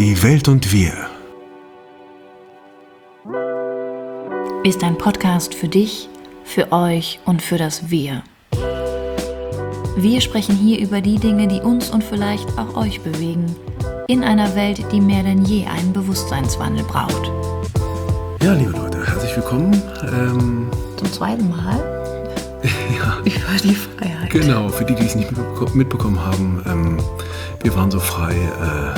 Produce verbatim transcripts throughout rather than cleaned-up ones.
Die Welt und wir ist ein Podcast für dich, für euch und für das Wir. Wir sprechen hier über die Dinge, die uns und vielleicht auch euch bewegen, in einer Welt, die mehr denn je einen Bewusstseinswandel braucht. Ja, liebe Leute, herzlich willkommen. Ähm, Zum zweiten Mal ja, über die Freiheit. Genau, für die, die es nicht mitbekommen haben, ähm, wir waren so frei, äh,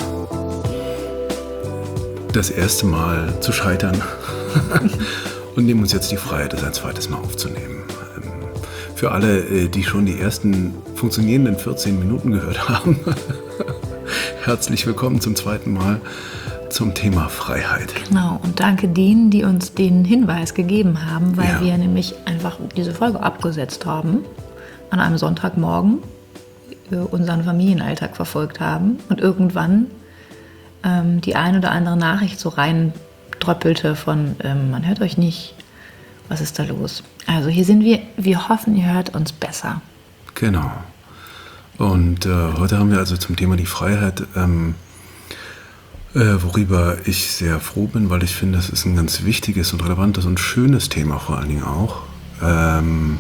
das erste Mal zu scheitern und nehmen uns jetzt die Freiheit, das ein zweites Mal aufzunehmen. Ähm, für alle, die schon die ersten funktionierenden vierzehn Minuten gehört haben, herzlich willkommen zum zweiten Mal zum Thema Freiheit. Genau, und danke denen, die uns den Hinweis gegeben haben, weil Ja. wir nämlich einfach diese Folge abgesetzt haben, an einem Sonntagmorgen unseren Familienalltag verfolgt haben und irgendwann ähm, die ein oder andere Nachricht so rein dröppelte von, ähm, man hört euch nicht, was ist da los? Also hier sind wir, wir hoffen, ihr hört uns besser. Genau. Und äh, heute haben wir also zum Thema die Freiheit, ähm, äh, worüber ich sehr froh bin, weil ich finde, das ist ein ganz wichtiges und relevantes und schönes Thema vor allen Dingen auch. Ähm,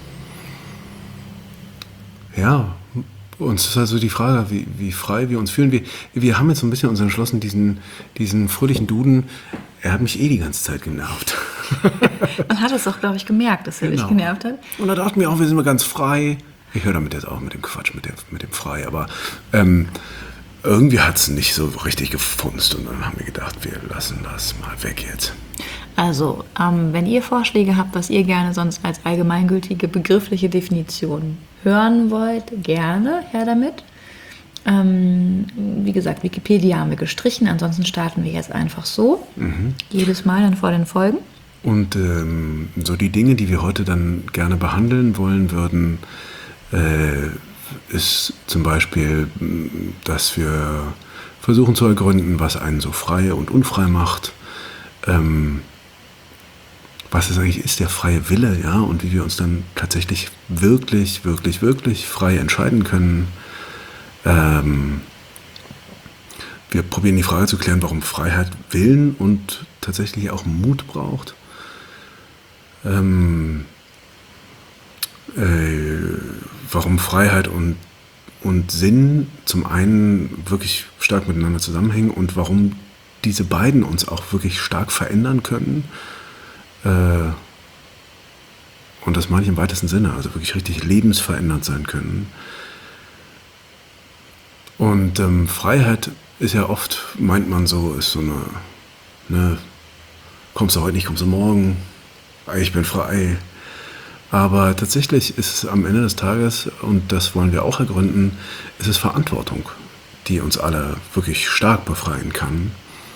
ja, uns ist also die Frage, wie, wie frei wir uns fühlen. Wir, wir haben jetzt so ein bisschen uns entschlossen, diesen, diesen fröhlichen Duden, er hat mich eh die ganze Zeit genervt. Man hat es auch, glaube ich, gemerkt, dass er Genau. dich genervt hat. Und da dachten wir auch, wir sind mal ganz frei. Ich höre damit jetzt auch mit dem Quatsch, mit dem, mit dem frei, aber ähm, irgendwie hat es nicht so richtig gefunzt und dann haben wir gedacht, wir lassen das mal weg jetzt. Also, ähm, wenn ihr Vorschläge habt, was ihr gerne sonst als allgemeingültige begriffliche Definition hören wollt, gerne her damit. Ähm, wie gesagt, Wikipedia haben wir gestrichen, ansonsten starten wir jetzt einfach so. Mhm. Jedes Mal dann vor den Folgen. Und ähm, so die Dinge, die wir heute dann gerne behandeln wollen würden, äh, ist zum Beispiel, dass wir versuchen zu ergründen, was einen so frei und unfrei macht. Ähm, was es eigentlich ist, der freie Wille, ja, und wie wir uns dann tatsächlich wirklich, wirklich, wirklich frei entscheiden können. Ähm, wir probieren die Frage zu klären, warum Freiheit Willen und tatsächlich auch Mut braucht. Ähm, äh, warum Freiheit und, und Sinn zum einen wirklich stark miteinander zusammenhängen und warum diese beiden uns auch wirklich stark verändern können. Äh, und das meine ich im weitesten Sinne, also wirklich richtig lebensverändernd sein können. Und ähm, Freiheit ist ja oft, meint man so, ist so eine, ne, kommst du heute nicht, kommst du morgen, ich bin frei. Aber tatsächlich ist es am Ende des Tages, und das wollen wir auch ergründen, ist es Verantwortung, die uns alle wirklich stark befreien kann.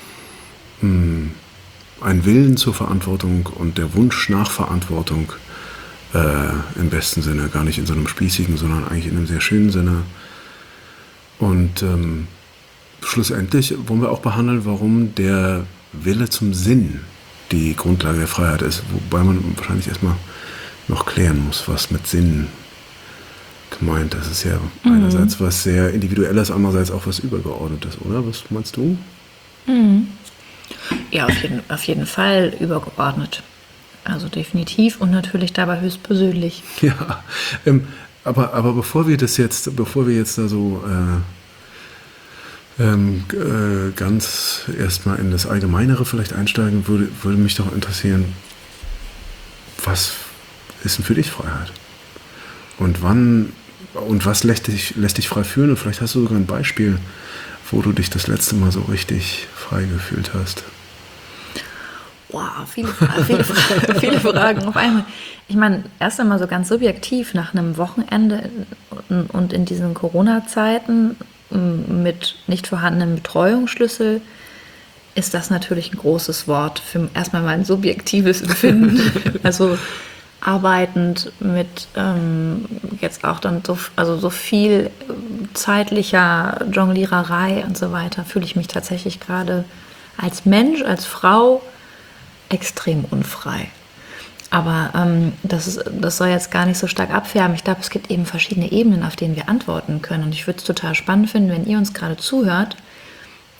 Ein Willen zur Verantwortung und der Wunsch nach Verantwortung, äh, im besten Sinne, gar nicht in so einem spießigen, sondern eigentlich in einem sehr schönen Sinne. Und ähm, schlussendlich wollen wir auch behandeln, warum der Wille zum Sinn die Grundlage der Freiheit ist, wobei man wahrscheinlich erstmal noch klären muss, was mit Sinn gemeint ist. Das ist ja mhm. einerseits was sehr Individuelles, andererseits auch was Übergeordnetes, oder? Was meinst du? Mhm. Ja, auf jeden, auf jeden Fall übergeordnet. Also definitiv und natürlich dabei höchstpersönlich. Ja, ähm, aber, aber bevor wir das jetzt, bevor wir jetzt da so äh, ähm, äh, ganz erstmal in das Allgemeinere vielleicht einsteigen, würde, würde mich doch interessieren, was ist denn für dich Freiheit? Und wann und was lässt dich, lässt dich frei fühlen? Und vielleicht hast du sogar ein Beispiel, wo du dich das letzte Mal so richtig frei gefühlt hast. Wow, viele, viele, viele Fragen auf einmal. Ich meine, erst einmal so ganz subjektiv nach einem Wochenende und in diesen Corona-Zeiten mit nicht vorhandenem Betreuungsschlüssel ist das natürlich ein großes Wort für erstmal mein subjektives Empfinden. Also arbeitend mit ähm, jetzt auch dann so, also so viel zeitlicher Jongliererei und so weiter, fühle ich mich tatsächlich gerade als Mensch, als Frau extrem unfrei. Aber ähm, das, ist, das soll jetzt gar nicht so stark abfärben. Ich glaube, es gibt eben verschiedene Ebenen, auf denen wir antworten können. Und ich würde es total spannend finden, wenn ihr uns gerade zuhört,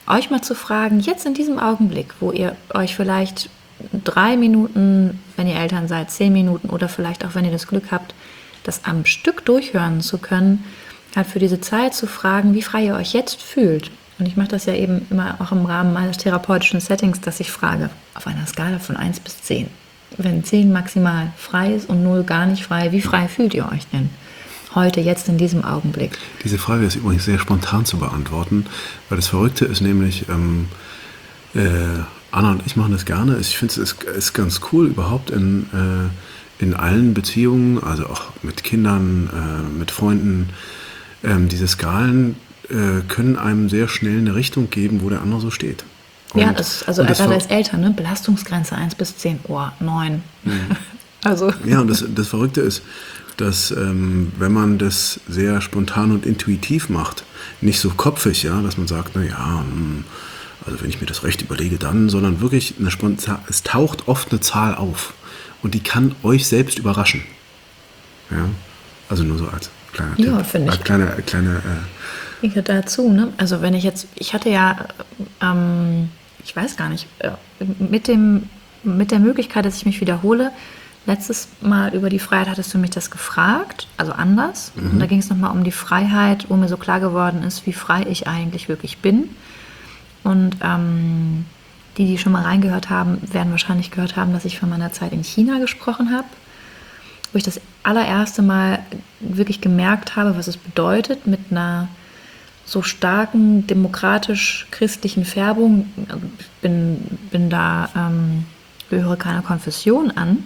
euch mal zu fragen, jetzt in diesem Augenblick, wo ihr euch vielleicht drei Minuten, wenn ihr Eltern seid, zehn Minuten oder vielleicht auch, wenn ihr das Glück habt, das am Stück durchhören zu können, halt für diese Zeit zu fragen, wie frei ihr euch jetzt fühlt. Und ich mache das ja eben immer auch im Rahmen meines therapeutischen Settings, dass ich frage, auf einer Skala von eins bis zehn. Wenn zehn maximal frei ist und null gar nicht frei, wie frei fühlt ihr euch denn heute, jetzt in diesem Augenblick? Diese Frage ist übrigens sehr spontan zu beantworten, weil das Verrückte ist nämlich, ähm, äh, Anna und ich machen das gerne. Ich finde es ist, ist ganz cool, überhaupt in, äh, in allen Beziehungen, also auch mit Kindern, äh, mit Freunden, ähm, diese Skalen äh, können einem sehr schnell eine Richtung geben, wo der andere so steht. Und, ja, das, also das gerade als Eltern, ne? Belastungsgrenze eins bis zehn, oh, neun. Mhm. Also. Ja, und das, das Verrückte ist, dass ähm, wenn man das sehr spontan und intuitiv macht, nicht so kopfig, ja, dass man sagt, naja, also wenn ich mir das recht überlege, dann, sondern wirklich eine spontan, es taucht oft eine Zahl auf und die kann euch selbst überraschen. Ja, also nur so als kleiner ja, Tipp. finde ich. Als kleine, kleine, äh, ich dazu, ne? Also wenn ich jetzt, ich hatte ja, ähm, ich weiß gar nicht, äh, mit dem, mit der Möglichkeit, dass ich mich wiederhole, letztes Mal über die Freiheit hattest du mich das gefragt, also anders. Mhm. Und da ging es nochmal um die Freiheit, wo mir so klar geworden ist, wie frei ich eigentlich wirklich bin. Und ähm, die, die schon mal reingehört haben, werden wahrscheinlich gehört haben, dass ich von meiner Zeit in China gesprochen habe, wo ich das allererste Mal wirklich gemerkt habe, was es bedeutet, mit einer so starken demokratisch-christlichen Färbung, ich bin, bin da, ähm, gehöre keiner Konfession an.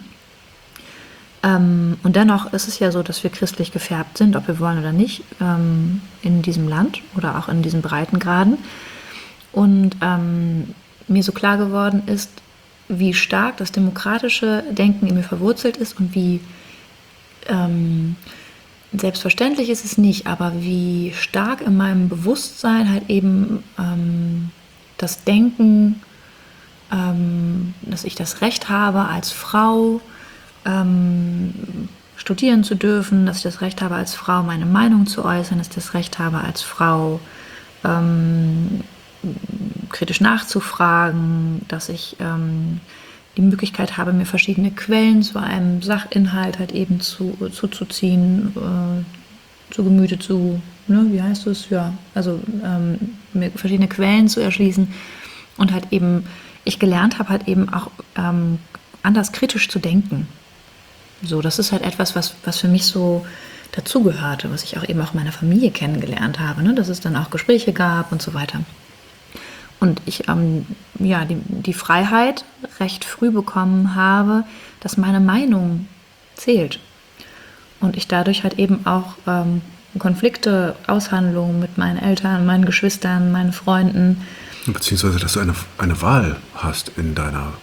Ähm, und dennoch ist es ja so, dass wir christlich gefärbt sind, ob wir wollen oder nicht, ähm, in diesem Land oder auch in diesen Breitengraden. Und ähm, mir so klar geworden ist, wie stark das demokratische Denken in mir verwurzelt ist und wie ähm, selbstverständlich ist es nicht, aber wie stark in meinem Bewusstsein halt eben ähm, das Denken, ähm, dass ich das Recht habe als Frau, ähm, studieren zu dürfen, dass ich das Recht habe als Frau, meine Meinung zu äußern, dass ich das Recht habe als Frau, ähm, kritisch nachzufragen, dass ich ähm, die Möglichkeit habe, mir verschiedene Quellen zu einem Sachinhalt halt eben zu, zuzuziehen, äh, zu Gemüte zu, ne, wie heißt es? Ja, also ähm, mir verschiedene Quellen zu erschließen und halt eben, ich gelernt habe halt eben auch ähm, anders kritisch zu denken. So, das ist halt etwas, was, was für mich so dazugehörte, was ich auch eben auch in meiner Familie kennengelernt habe, ne, dass es dann auch Gespräche gab und so weiter. Und ich ähm, ja, die, die Freiheit recht früh bekommen habe, dass meine Meinung zählt. Und ich dadurch halt eben auch ähm, Konflikte, Aushandlungen mit meinen Eltern, meinen Geschwistern, meinen Freunden. Beziehungsweise, dass du eine, eine Wahl hast in deiner,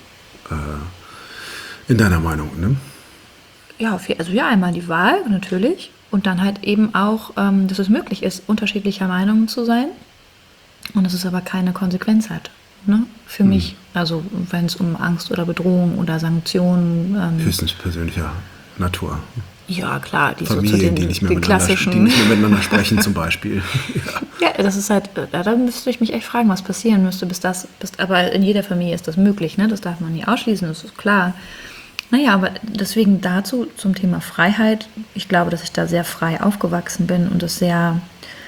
äh, in deiner Meinung, ne? Ja, also ja, einmal die Wahl, natürlich. Und dann halt eben auch, ähm, dass es möglich ist, unterschiedlicher Meinungen zu sein. Und dass es aber keine Konsequenz hat, ne? Für mhm. mich. Also wenn es um Angst oder Bedrohung oder Sanktionen... Ähm, höchstens persönlicher Natur. Ja, klar. Die Familien, so zu den, die, nicht mehr den klassischen... die nicht mehr miteinander sprechen zum Beispiel. ja. ja, das ist halt... Da, da müsste ich mich echt fragen, was passieren müsste, bis das... Bis, aber in jeder Familie ist das möglich, ne? Das darf man nie ausschließen, das ist klar. Naja, aber deswegen dazu zum Thema Freiheit. Ich glaube, dass ich da sehr frei aufgewachsen bin und es sehr...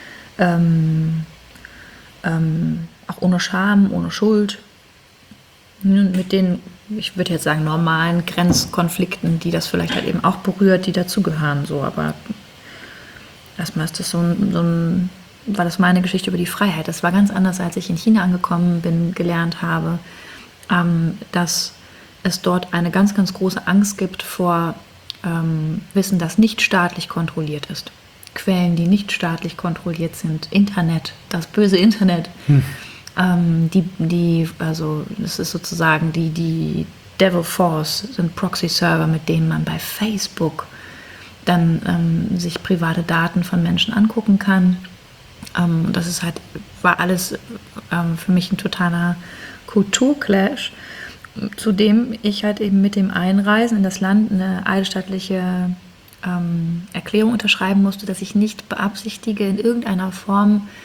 Ähm, Ähm, auch ohne Scham, ohne Schuld, mit den, ich würde jetzt sagen, normalen Grenzkonflikten, die das vielleicht halt eben auch berührt, die dazugehören, so, aber erstmal ist das so ein, so ein, war das meine Geschichte über die Freiheit. Das war ganz anders, als ich in China angekommen bin, gelernt habe, ähm, dass es dort eine ganz, ganz große Angst gibt vor ähm, Wissen, das nicht staatlich kontrolliert ist. Quellen, die nicht staatlich kontrolliert sind, Internet, das böse Internet, hm. ähm, die, die, also das ist sozusagen die, die Devil Force, sind Proxy-Server, mit denen man bei Facebook dann ähm, sich private Daten von Menschen angucken kann. Ähm, das ist halt, war alles ähm, für mich ein totaler Kulturclash, zu dem ich halt eben mit dem Einreisen in das Land eine eidesstattliche Ähm, Erklärung unterschreiben musste, dass ich nicht beabsichtige, in irgendeiner Form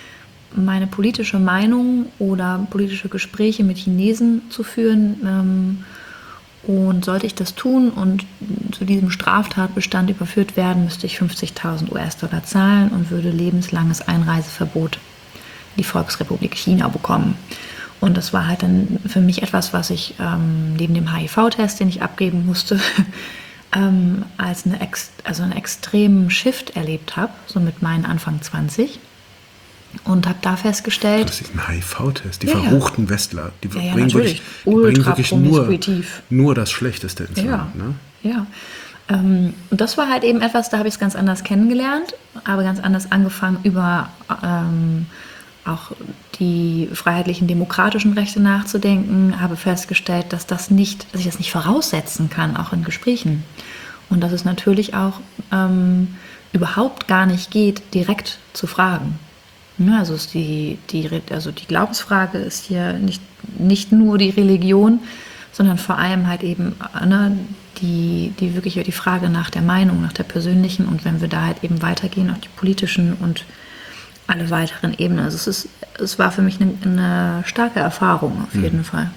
meine politische Meinung oder politische Gespräche mit Chinesen zu führen. Ähm, und sollte ich das tun und zu diesem Straftatbestand überführt werden, müsste ich fünfzigtausend U S-Dollar zahlen und würde lebenslanges Einreiseverbot in die Volksrepublik China bekommen. Und das war halt dann für mich etwas, was ich ähm, neben dem H I V-Test, den ich abgeben musste, ähm, als eine ex- also einen extremen Shift erlebt habe, so mit meinen Anfang zwanzig. Und habe da festgestellt... Das ist ein H I V-Test. Die ja, verruchten ja. Westler, die ja, ja, bringen wirklich, die bringen wirklich nur, nur das Schlechteste ins ja. Land. Ne? Ja, ähm, und das war halt eben etwas, da habe ich es ganz anders kennengelernt, habe ganz anders angefangen, über ähm, auch die freiheitlichen demokratischen Rechte nachzudenken, habe festgestellt, dass, das nicht, dass ich das nicht voraussetzen kann, auch in Gesprächen. Und dass es natürlich auch ähm, überhaupt gar nicht geht, direkt zu fragen. Ja, also, ist die, die, also die Glaubensfrage ist hier nicht, nicht nur die Religion, sondern vor allem halt eben ne, die, die wirklich die Frage nach der Meinung, nach der persönlichen, und wenn wir da halt eben weitergehen, auch die politischen und alle weiteren Ebenen. Also es, ist, es war für mich eine, eine starke Erfahrung auf jeden mhm. Fall.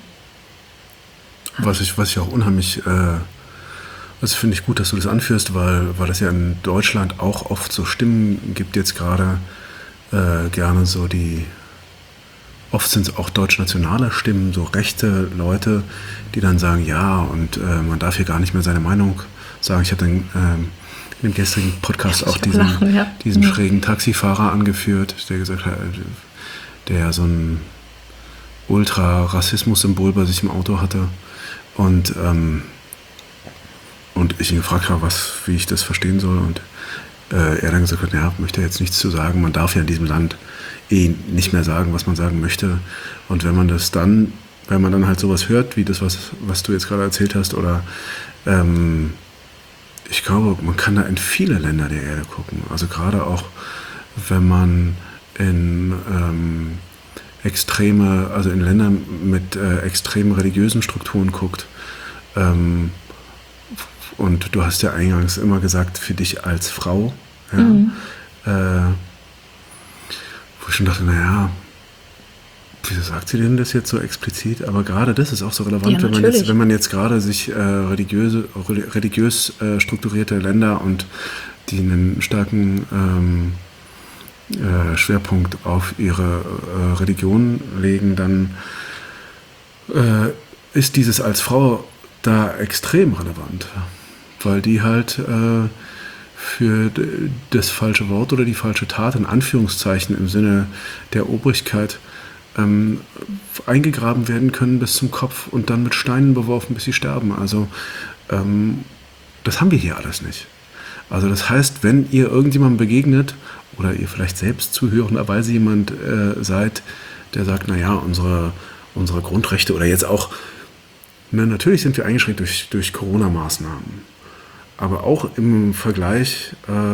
Was ich, was ich auch unheimlich, äh, also finde ich gut, dass du das anführst, weil, weil es ja in Deutschland auch oft so Stimmen gibt, jetzt gerade äh, gerne so die, oft sind es auch deutschnationale Stimmen, so rechte Leute, die dann sagen, ja, und äh, man darf hier gar nicht mehr seine Meinung sagen. Ich habe dann ähm, in dem gestrigen Podcast auch diesen, lachen, ja. diesen ja. schrägen Taxifahrer angeführt, der gesagt hat, der so ein Ultra-Rassismus-Symbol bei sich im Auto hatte. Und, ähm, und ich ihn gefragt habe, was, wie ich das verstehen soll. Und äh, er dann gesagt hat, ja, möchte jetzt nichts zu sagen. Man darf ja in diesem Land eh nicht mehr sagen, was man sagen möchte. Und wenn man das dann, wenn man dann halt sowas hört, wie das, was, was du jetzt gerade erzählt hast, oder ähm, ich glaube, man kann da in viele Länder der Erde gucken. Also gerade auch, wenn man in ähm, extreme, also in Ländern mit äh, extremen religiösen Strukturen guckt. Ähm, und du hast ja eingangs immer gesagt, für dich als Frau, ja, mhm. äh, wo ich schon dachte, naja, wieso sagt sie denn das jetzt so explizit? Aber gerade das ist auch so relevant, ja, wenn, man jetzt, wenn man jetzt gerade sich äh, religiöse, religiös äh, strukturierte Länder und die einen starken ähm, äh, Schwerpunkt auf ihre äh, Religion legen, dann äh, ist dieses als Frau da extrem relevant, weil die halt äh, für das falsche Wort oder die falsche Tat, in Anführungszeichen im Sinne der Obrigkeit, ähm, eingegraben werden können bis zum Kopf und dann mit Steinen beworfen, bis sie sterben. Also ähm, das haben wir hier alles nicht. Also das heißt, wenn ihr irgendjemandem begegnet oder ihr vielleicht selbst zuhörenderweise jemand äh, seid, der sagt, naja, unsere, unsere Grundrechte oder jetzt auch, na, natürlich sind wir eingeschränkt durch, durch Corona-Maßnahmen, aber auch im Vergleich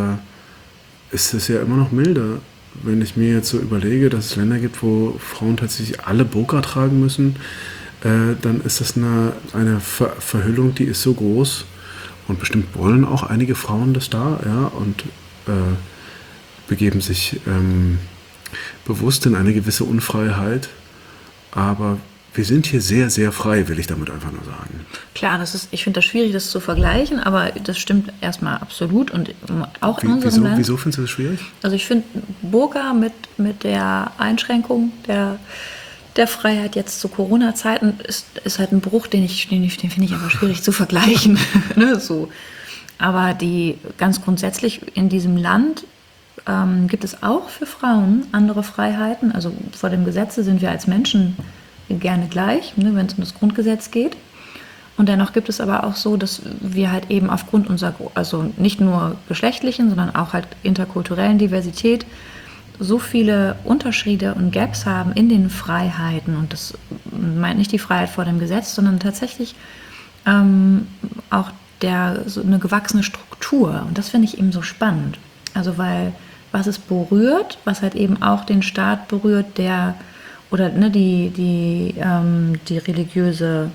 äh, ist es ja immer noch milder. Wenn ich mir jetzt so überlege, dass es Länder gibt, wo Frauen tatsächlich alle Burka tragen müssen, äh, dann ist das eine, eine Ver- Verhüllung, die ist so groß. Und bestimmt wollen auch einige Frauen das da, ja, und äh, begeben sich ähm, bewusst in eine gewisse Unfreiheit. Aber wir sind hier sehr, sehr frei, will ich damit einfach nur sagen. Klar, das ist, ich finde das schwierig, das zu vergleichen, aber das stimmt erstmal absolut. Und auch in Wie, unserem wieso, Land. Wieso findest du das schwierig? Also ich finde Burka mit, mit der Einschränkung der, der Freiheit jetzt zu Corona-Zeiten ist, ist halt ein Bruch, den ich, den ich, den finde ich aber schwierig zu vergleichen. ne, so. Aber die ganz grundsätzlich in diesem Land ähm, gibt es auch für Frauen andere Freiheiten. Also vor dem Gesetze sind wir als Menschen gerne gleich, ne, wenn es um das Grundgesetz geht. Und dennoch gibt es aber auch so, dass wir halt eben aufgrund unserer, also nicht nur geschlechtlichen, sondern auch halt interkulturellen Diversität so viele Unterschiede und Gaps haben in den Freiheiten. Und das meint nicht die Freiheit vor dem Gesetz, sondern tatsächlich ähm, auch der, so eine gewachsene Struktur. Und das finde ich eben so spannend. Also weil was es berührt, was halt eben auch den Staat berührt, der oder ne, die, die, ähm, die religiöse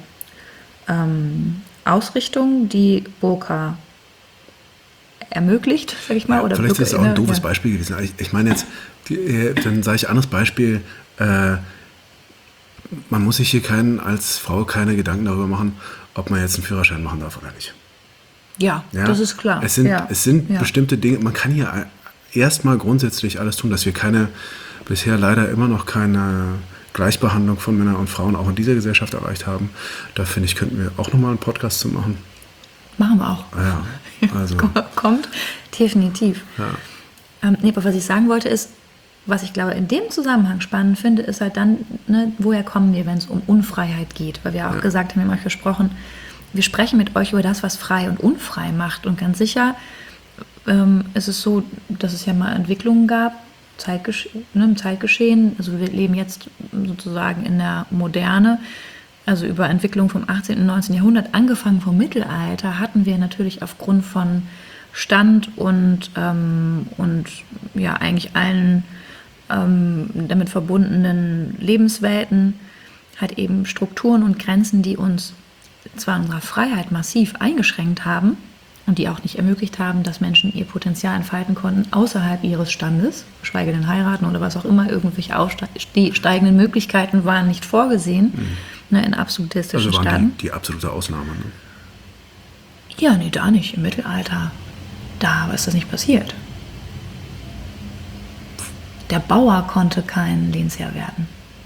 ähm, Ausrichtung, die Burka ermöglicht, sag ich mal. Ja, oder vielleicht Burka, ist es auch ein ne, doofes ja. Beispiel gewesen. Ich, ich meine jetzt, Dann sage ich anderes Beispiel. Äh, man muss sich hier keinen, als Frau keine Gedanken darüber machen, ob man jetzt einen Führerschein machen darf oder nicht. Ja, ja? das ist klar. Es sind, ja. es sind ja. bestimmte Dinge, man kann hier erstmal grundsätzlich alles tun, dass wir keine, bisher leider immer noch keine Gleichbehandlung von Männern und Frauen auch in dieser Gesellschaft erreicht haben. Da finde ich, könnten wir auch nochmal einen Podcast zu machen. Machen wir auch. Ja, also. Kommt, definitiv. Ja. Ähm, nee, aber was ich sagen wollte ist, was ich glaube in dem Zusammenhang spannend finde, ist halt dann, ne, woher kommen wir, wenn es um Unfreiheit geht? Weil wir auch ja. gesagt haben, wir haben euch gesprochen, wir sprechen mit euch über das, was frei und unfrei macht. Und ganz sicher ähm, ist es so, dass es ja mal Entwicklungen gab, Zeitgesch- ne, im Zeitgeschehen. Also wir leben jetzt sozusagen in der Moderne. Also über Entwicklung vom achtzehnten und neunzehnten Jahrhundert, angefangen vom Mittelalter, hatten wir natürlich aufgrund von Stand und, ähm, und ja eigentlich allen ähm, damit verbundenen Lebenswelten halt eben Strukturen und Grenzen, die uns zwar in unserer Freiheit massiv eingeschränkt haben und die auch nicht ermöglicht haben, dass Menschen ihr Potenzial entfalten konnten außerhalb ihres Standes, geschweige denn heiraten oder was auch immer, irgendwelche aufsteigenden Möglichkeiten waren nicht vorgesehen, mhm. ne, in absolutistischen also waren Staaten. Die, die absolute Ausnahme, ne? Ja, nee, da nicht. Im Mittelalter, da ist das nicht passiert. Der Bauer konnte kein Lehnsherr werden.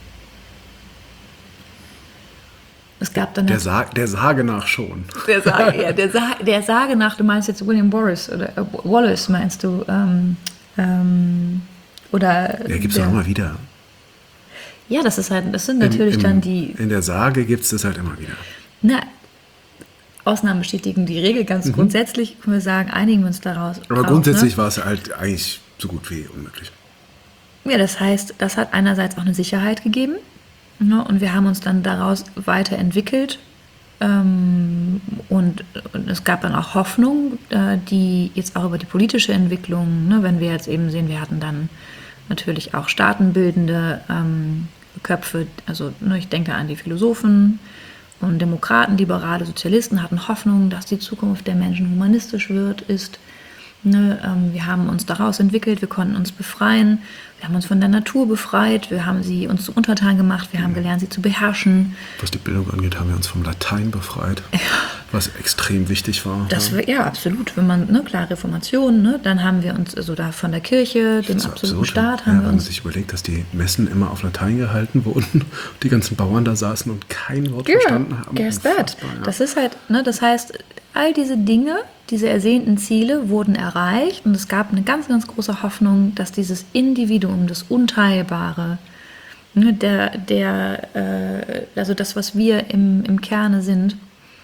Es gab dann der, Sa- der Sage nach schon. Der Sage, ja, der, Sa- der Sage nach, du meinst jetzt William Wallace oder äh, Wallace meinst du? Ähm, ähm, oder ja, gibt es auch immer wieder. Ja, das ist halt, das sind natürlich Im, im, dann die. In der Sage gibt es das halt immer wieder. Na, Ausnahmen bestätigen die Regel ganz mhm. grundsätzlich, können wir sagen, einigen wir uns daraus. Aber drauf, grundsätzlich ne? war es halt eigentlich so gut wie unmöglich. Ja, das heißt, das hat einerseits auch eine Sicherheit gegeben. Ne, und wir haben uns dann daraus weiterentwickelt ähm, und, und es gab dann auch Hoffnung, äh, die jetzt auch über die politische Entwicklung, ne, wenn wir jetzt eben sehen, wir hatten dann natürlich auch staatenbildende ähm, Köpfe, also ne, ich denke an die Philosophen und Demokraten, Liberale, Sozialisten hatten Hoffnung, dass die Zukunft der Menschen humanistisch wird, ist. Ne, ähm, wir haben uns daraus entwickelt, wir konnten uns befreien, wir haben uns von der Natur befreit, wir haben sie uns zu Untertan gemacht, wir haben ja. gelernt, sie zu beherrschen. Was die Bildung angeht, haben wir uns vom Latein befreit, ja. was extrem wichtig war. Das ja. war ja absolut, wenn man, ne, klar, Reformation, ne, dann haben wir uns also da von der Kirche, dem so absoluten absurd, Staat, haben ja, wir wenn uns... man sich überlegt, dass die Messen immer auf Latein gehalten wurden, die ganzen Bauern da saßen und kein Wort yeah, verstanden haben. Guess that. Ja. Das ist halt, ne, das heißt, all diese Dinge, diese ersehnten Ziele wurden erreicht und es gab eine ganz, ganz große Hoffnung, dass dieses Individuum, das Unteilbare, ne, der, der, äh, also das, was wir im, im Kerne sind,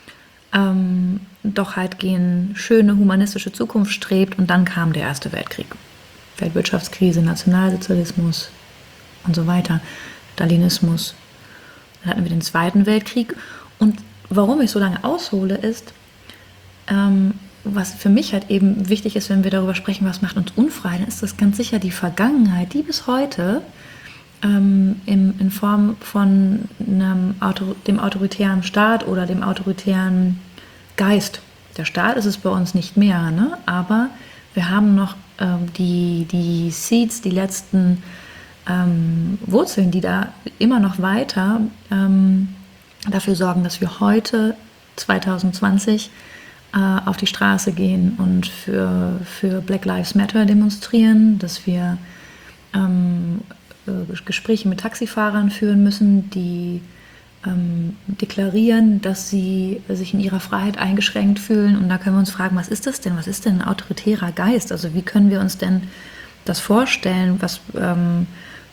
ähm, doch halt gegen schöne humanistische Zukunft strebt. Und dann kam der Erste Weltkrieg. Weltwirtschaftskrise, Nationalsozialismus und so weiter, Stalinismus. Dann hatten wir den Zweiten Weltkrieg. Und warum ich so lange aushole, ist, ähm, was für mich halt eben wichtig ist, wenn wir darüber sprechen, was macht uns unfrei, dann ist das ganz sicher die Vergangenheit, die bis heute ähm, im, in Form von einem Autor- dem autoritären Staat oder dem autoritären Geist. Der Staat ist es bei uns nicht mehr, ne? Aber wir haben noch ähm, die, die Seeds, die letzten ähm, Wurzeln, die da immer noch weiter ähm, dafür sorgen, dass wir heute zwanzig zwanzig auf die Straße gehen und für, für Black Lives Matter demonstrieren, dass wir ähm, Gespräche mit Taxifahrern führen müssen, die ähm, deklarieren, dass sie sich in ihrer Freiheit eingeschränkt fühlen. Und da können wir uns fragen, was ist das denn? Was ist denn ein autoritärer Geist? Also wie können wir uns denn das vorstellen? Was, ähm,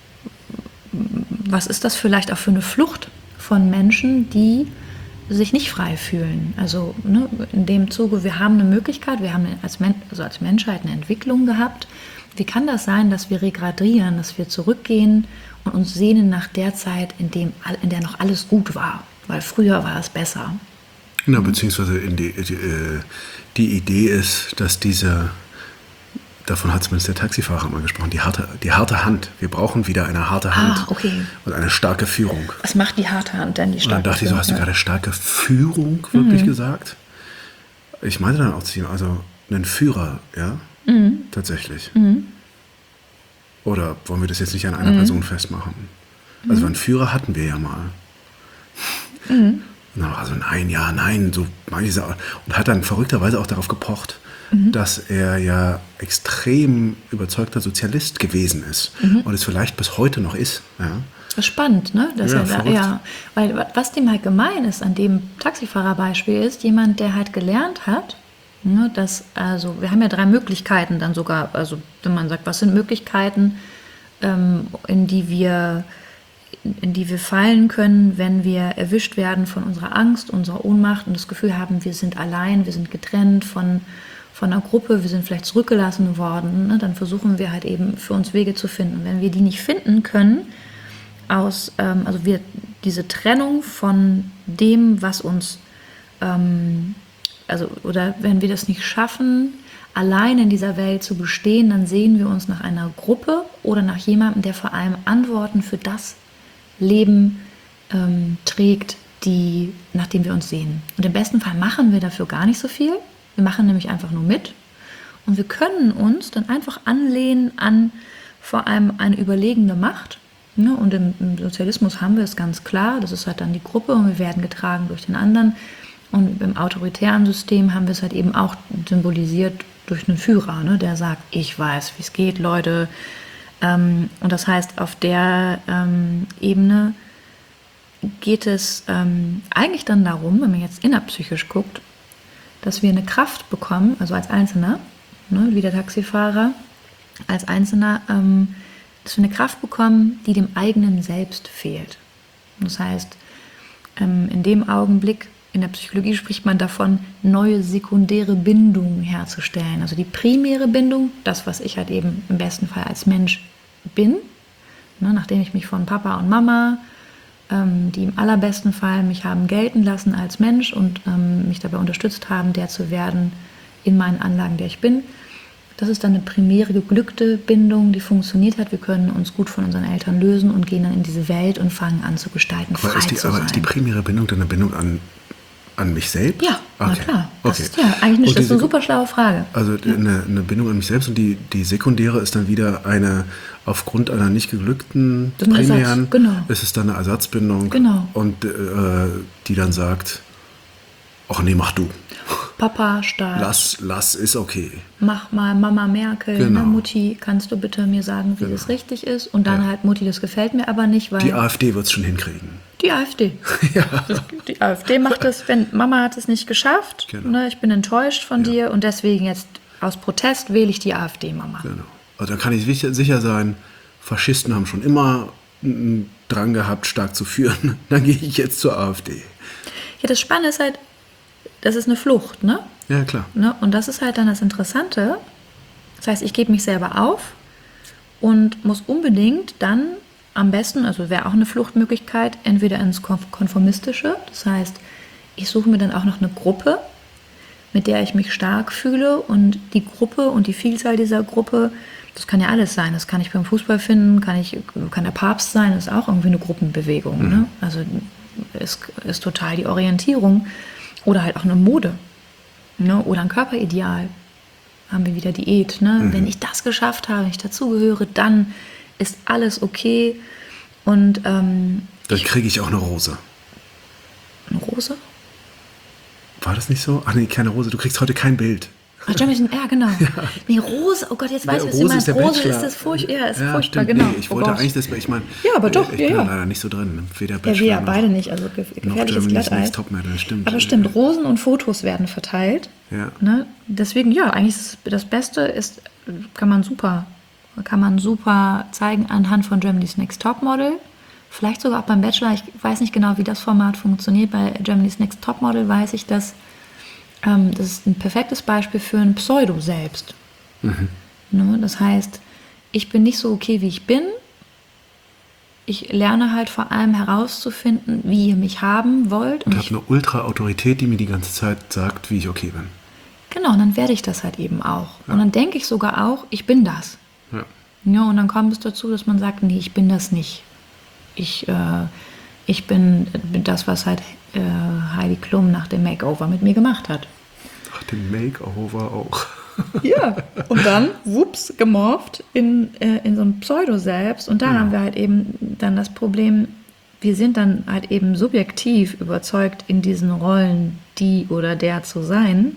was ist das vielleicht auch für eine Flucht von Menschen, die sich nicht frei fühlen. Also ne, in dem Zuge, wir haben eine Möglichkeit, wir haben als, Men- also als Menschheit eine Entwicklung gehabt. Wie kann das sein, dass wir regradieren, dass wir zurückgehen und uns sehnen nach der Zeit, in, dem, in der noch alles gut war? Weil früher war es besser. Genau, beziehungsweise in die, die, die Idee ist, dass diese, davon hat zumindest der Taxifahrer mal gesprochen, die harte, die harte Hand. Wir brauchen wieder eine harte Hand ah, okay. und eine starke Führung. Was macht die harte Hand denn, die starke Und dann dachte ich so, hast du ja. gerade starke Führung wirklich mhm. gesagt? Ich meinte dann auch zu ihm, also einen Führer, ja, mhm. tatsächlich. Mhm. Oder wollen wir das jetzt nicht an einer mhm. Person festmachen? Also mhm. einen Führer hatten wir ja mal. Mhm. Also nein, ja, nein, so manche und hat dann verrückterweise auch darauf gepocht, mhm. dass er ja extrem überzeugter Sozialist gewesen ist mhm. und es vielleicht bis heute noch ist. Ja. Das ist spannend, ne? Dass ja, er da, ja, weil was dem halt gemein ist an dem Taxifahrerbeispiel ist, jemand, der halt gelernt hat, ne, dass, also wir haben ja drei Möglichkeiten dann sogar, also wenn man sagt, was sind Möglichkeiten, ähm, in die wir in die wir fallen können, wenn wir erwischt werden von unserer Angst, unserer Ohnmacht und das Gefühl haben, wir sind allein, wir sind getrennt von, von einer Gruppe, wir sind vielleicht zurückgelassen worden, ne? Dann versuchen wir halt eben für uns Wege zu finden. Wenn wir die nicht finden können, aus, ähm, also wir diese Trennung von dem, was uns, ähm, also oder wenn wir das nicht schaffen, allein in dieser Welt zu bestehen, dann sehen wir uns nach einer Gruppe oder nach jemandem, der vor allem Antworten für das Leben ähm, trägt, die, nach dem wir uns sehen. Und im besten Fall machen wir dafür gar nicht so viel. Wir machen nämlich einfach nur mit. Und wir können uns dann einfach anlehnen an vor allem eine überlegene Macht. Ja, und im, im Sozialismus haben wir es ganz klar. Das ist halt dann die Gruppe und wir werden getragen durch den anderen. Und im autoritären System haben wir es halt eben auch symbolisiert durch einen Führer, ne, der sagt, ich weiß, wie es geht, Leute. Ähm, und das heißt, auf der ähm, Ebene geht es ähm, eigentlich dann darum, wenn man jetzt innerpsychisch guckt, dass wir eine Kraft bekommen, also als Einzelner, ne, wie der Taxifahrer, als Einzelner, ähm, dass wir eine Kraft bekommen, die dem eigenen Selbst fehlt. Das heißt, ähm, in dem Augenblick, in der Psychologie spricht man davon, neue sekundäre Bindungen herzustellen. Also die primäre Bindung, das, was ich halt eben im besten Fall als Mensch bin, ne, nachdem ich mich von Papa und Mama, ähm, die im allerbesten Fall mich haben gelten lassen als Mensch und ähm, mich dabei unterstützt haben, der zu werden in meinen Anlagen, der ich bin. Das ist dann eine primäre, geglückte Bindung, die funktioniert hat. Wir können uns gut von unseren Eltern lösen und gehen dann in diese Welt und fangen an zu gestalten, aber frei ist die, zu aber sein. ist die primäre Bindung dann eine Bindung an An mich selbst? Ja, okay. Na klar. Das Okay. ist ja eigentlich nicht, das ist eine super schlaue Frage. Also ja. eine, eine Bindung an mich selbst und die, die sekundäre ist dann wieder eine, aufgrund einer nicht geglückten Das ist ein primären, Ersatz, genau. ist es dann eine Ersatzbindung Genau. und äh, die dann sagt, ach nee, mach du. Papa, Staat. Lass, lass, ist okay. Mach mal Mama Merkel, Genau. ne, Mutti, kannst du bitte mir sagen, wie Genau. das richtig ist? Und dann Ja. halt, Mutti, das gefällt mir aber nicht, weil... Die AfD wird es schon hinkriegen. Die AfD. Ja. Die AfD macht das, wenn Mama hat es nicht geschafft, Genau. ne, ich bin enttäuscht von Ja. dir und deswegen jetzt aus Protest wähle ich die AfD, Mama. Genau. Also da kann ich sicher, sicher sein, Faschisten haben schon immer einen Drang gehabt, stark zu führen. Dann gehe ich jetzt zur AfD. Ja, das Spannende ist halt, das ist eine Flucht, ne? Ja, klar. Ne? Und das ist halt dann das Interessante. Das heißt, ich gebe mich selber auf und muss unbedingt dann am besten, also wäre auch eine Fluchtmöglichkeit, entweder ins Konformistische. Das heißt, ich suche mir dann auch noch eine Gruppe, mit der ich mich stark fühle und die Gruppe und die Vielzahl dieser Gruppe, das kann ja alles sein. Das kann ich beim Fußball finden, kann, ich, kann der Papst sein, das ist auch irgendwie eine Gruppenbewegung. Mhm. Ne? Also ist, ist total die Orientierung. Oder halt auch eine Mode. Ne? Oder ein Körperideal. Haben wir wieder Diät. Ne? Mhm. Wenn ich das geschafft habe, wenn ich dazugehöre, dann ist alles okay. Und ähm, dann kriege ich auch eine Rose. Eine Rose? War das nicht so? Ach nee, keine Rose. Du kriegst heute kein Bild. Ach, ja, genau. Ja. Nee, Rose, oh Gott, jetzt weiß ich, was Rose du meinst. ist der Rose Bachelor. ist das furchtbar. Ja, ist ja, furchtbar, stimmt. genau. Nee, ich oh wollte Gott. eigentlich das, ich meine, ja, aber doch, ich ja, bin ja. da leider nicht so drin. Weder Bachelor Ja, wir ja noch, beide nicht, also gefährliches Glatteis. Topmodel, stimmt. Aber stimmt, Rosen und Fotos werden verteilt. Ja. Ne? Deswegen, ja, eigentlich ist das Beste ist, kann man super, kann man super zeigen anhand von Germany's Next Topmodel. Vielleicht sogar auch beim Bachelor. Ich weiß nicht genau, wie das Format funktioniert. Bei Germany's Next Topmodel weiß ich, dass ähm, das ist ein perfektes Beispiel für ein Pseudo-Selbst. Mhm. Ne? Das heißt, ich bin nicht so okay, wie ich bin. Ich lerne halt vor allem herauszufinden, wie ihr mich haben wollt. Und, und habe eine Ultra-Autorität, die mir die ganze Zeit sagt, wie ich okay bin. Genau, und dann werde ich das halt eben auch. Ja. Und dann denke ich sogar auch, ich bin das. Ja. Ja, und dann kommt es dazu, dass man sagt, nee, ich bin das nicht. Ich, äh, ich bin, bin das, was halt äh, Heidi Klum nach dem Makeover mit mir gemacht hat. Ach, dem Makeover auch. Ja, und dann, wups, gemorpht in, äh, in so ein Pseudo-Selbst. Und da Ja. haben wir halt eben dann das Problem, wir sind dann halt eben subjektiv überzeugt, in diesen Rollen die oder der zu sein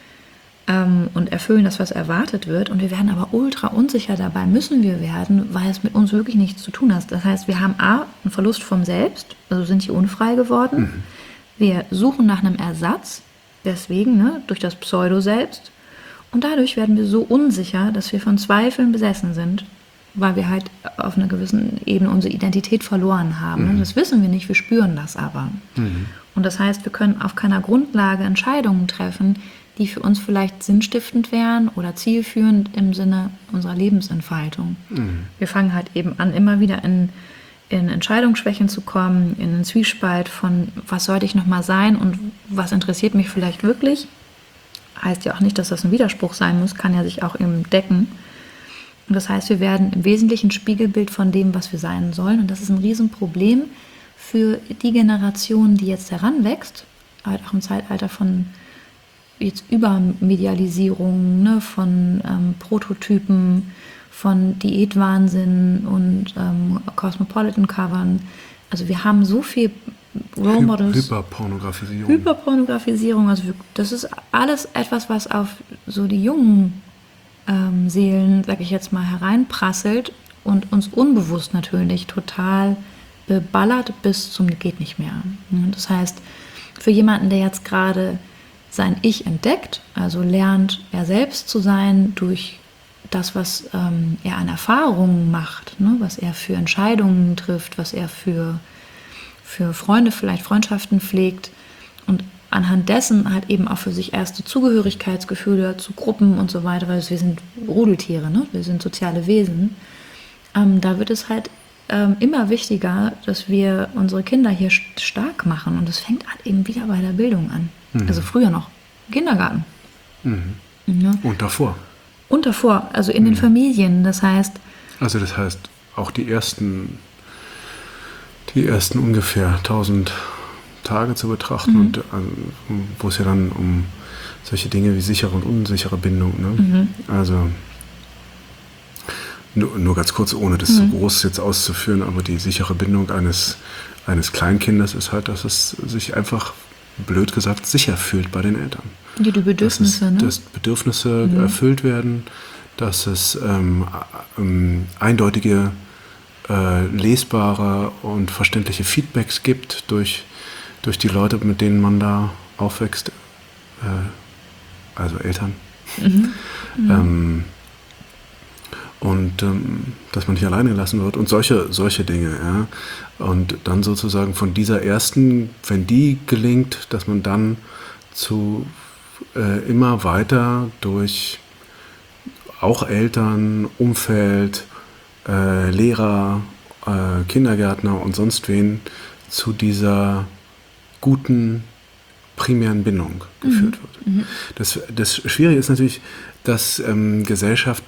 ähm, und erfüllen das, was erwartet wird. Und wir werden aber ultra unsicher dabei, müssen wir werden, weil es mit uns wirklich nichts zu tun hat. Das heißt, wir haben A, einen Verlust vom Selbst, also sind hier unfrei geworden. Mhm. Wir suchen nach einem Ersatz, deswegen, ne, durch das Pseudo-Selbst. Und dadurch werden wir so unsicher, dass wir von Zweifeln besessen sind, weil wir halt auf einer gewissen Ebene unsere Identität verloren haben. Mhm. Das wissen wir nicht, wir spüren das aber. Mhm. Und das heißt, wir können auf keiner Grundlage Entscheidungen treffen, die für uns vielleicht sinnstiftend wären oder zielführend im Sinne unserer Lebensentfaltung. Mhm. Wir fangen halt eben an, immer wieder in, in Entscheidungsschwächen zu kommen, in einen Zwiespalt von, was sollte ich nochmal sein und was interessiert mich vielleicht wirklich. Heißt ja auch nicht, dass das ein Widerspruch sein muss, kann ja sich auch eben decken. Und das heißt, wir werden im Wesentlichen Spiegelbild von dem, was wir sein sollen. Und das ist ein Riesenproblem für die Generation, die jetzt heranwächst, halt auch im Zeitalter von jetzt Übermedialisierung, ne, von ähm, Prototypen, von Diätwahnsinn und ähm, Cosmopolitan-Covern. Also wir haben so viel Role Models. Hyperpornografisierung. Hyperpornografisierung, also das ist alles etwas, was auf so die jungen ähm, Seelen, sag ich jetzt mal, hereinprasselt und uns unbewusst natürlich total beballert bis zum geht nicht mehr. Das heißt, für jemanden, der jetzt gerade sein Ich entdeckt, also lernt, er selbst zu sein durch das, was ähm, er an Erfahrungen macht, ne, was er für Entscheidungen trifft, was er für für Freunde vielleicht Freundschaften pflegt und anhand dessen halt eben auch für sich erste Zugehörigkeitsgefühle zu Gruppen und so weiter, weil wir sind Rudeltiere, ne? Wir sind soziale Wesen. Ähm, da wird es halt ähm, immer wichtiger, dass wir unsere Kinder hier st- stark machen und das fängt halt eben wieder bei der Bildung an. Mhm. Also früher noch, Kindergarten. Mhm. Ja. Und davor. Und davor, also in mhm. den Familien, das heißt... Also das heißt, auch die ersten... die ersten ungefähr tausend Tage zu betrachten, mhm. und also, wo es ja dann um solche Dinge wie sichere und unsichere Bindung, ne? Mhm. Also nur, nur ganz kurz, ohne das mhm. so groß jetzt auszuführen, aber die sichere Bindung eines, eines Kleinkindes ist halt, dass es sich einfach, blöd gesagt, sicher fühlt bei den Eltern. Die, die Bedürfnisse, dass es, ne? Dass Bedürfnisse mhm. erfüllt werden, dass es ähm, ähm, eindeutige Äh, lesbare und verständliche Feedbacks gibt durch, durch die Leute, mit denen man da aufwächst, äh, also Eltern. Mhm. Mhm. Ähm, und ähm, dass man nicht alleine gelassen wird und solche, solche Dinge. Ja. Und dann sozusagen von dieser ersten, wenn die gelingt, dass man dann zu äh, immer weiter durch auch Eltern, Umfeld, Äh, Lehrer, äh, Kindergärtner und sonst wen zu dieser guten primären Bindung mhm. geführt wird. Mhm. Das, das Schwierige ist natürlich, dass ähm, Gesellschaft,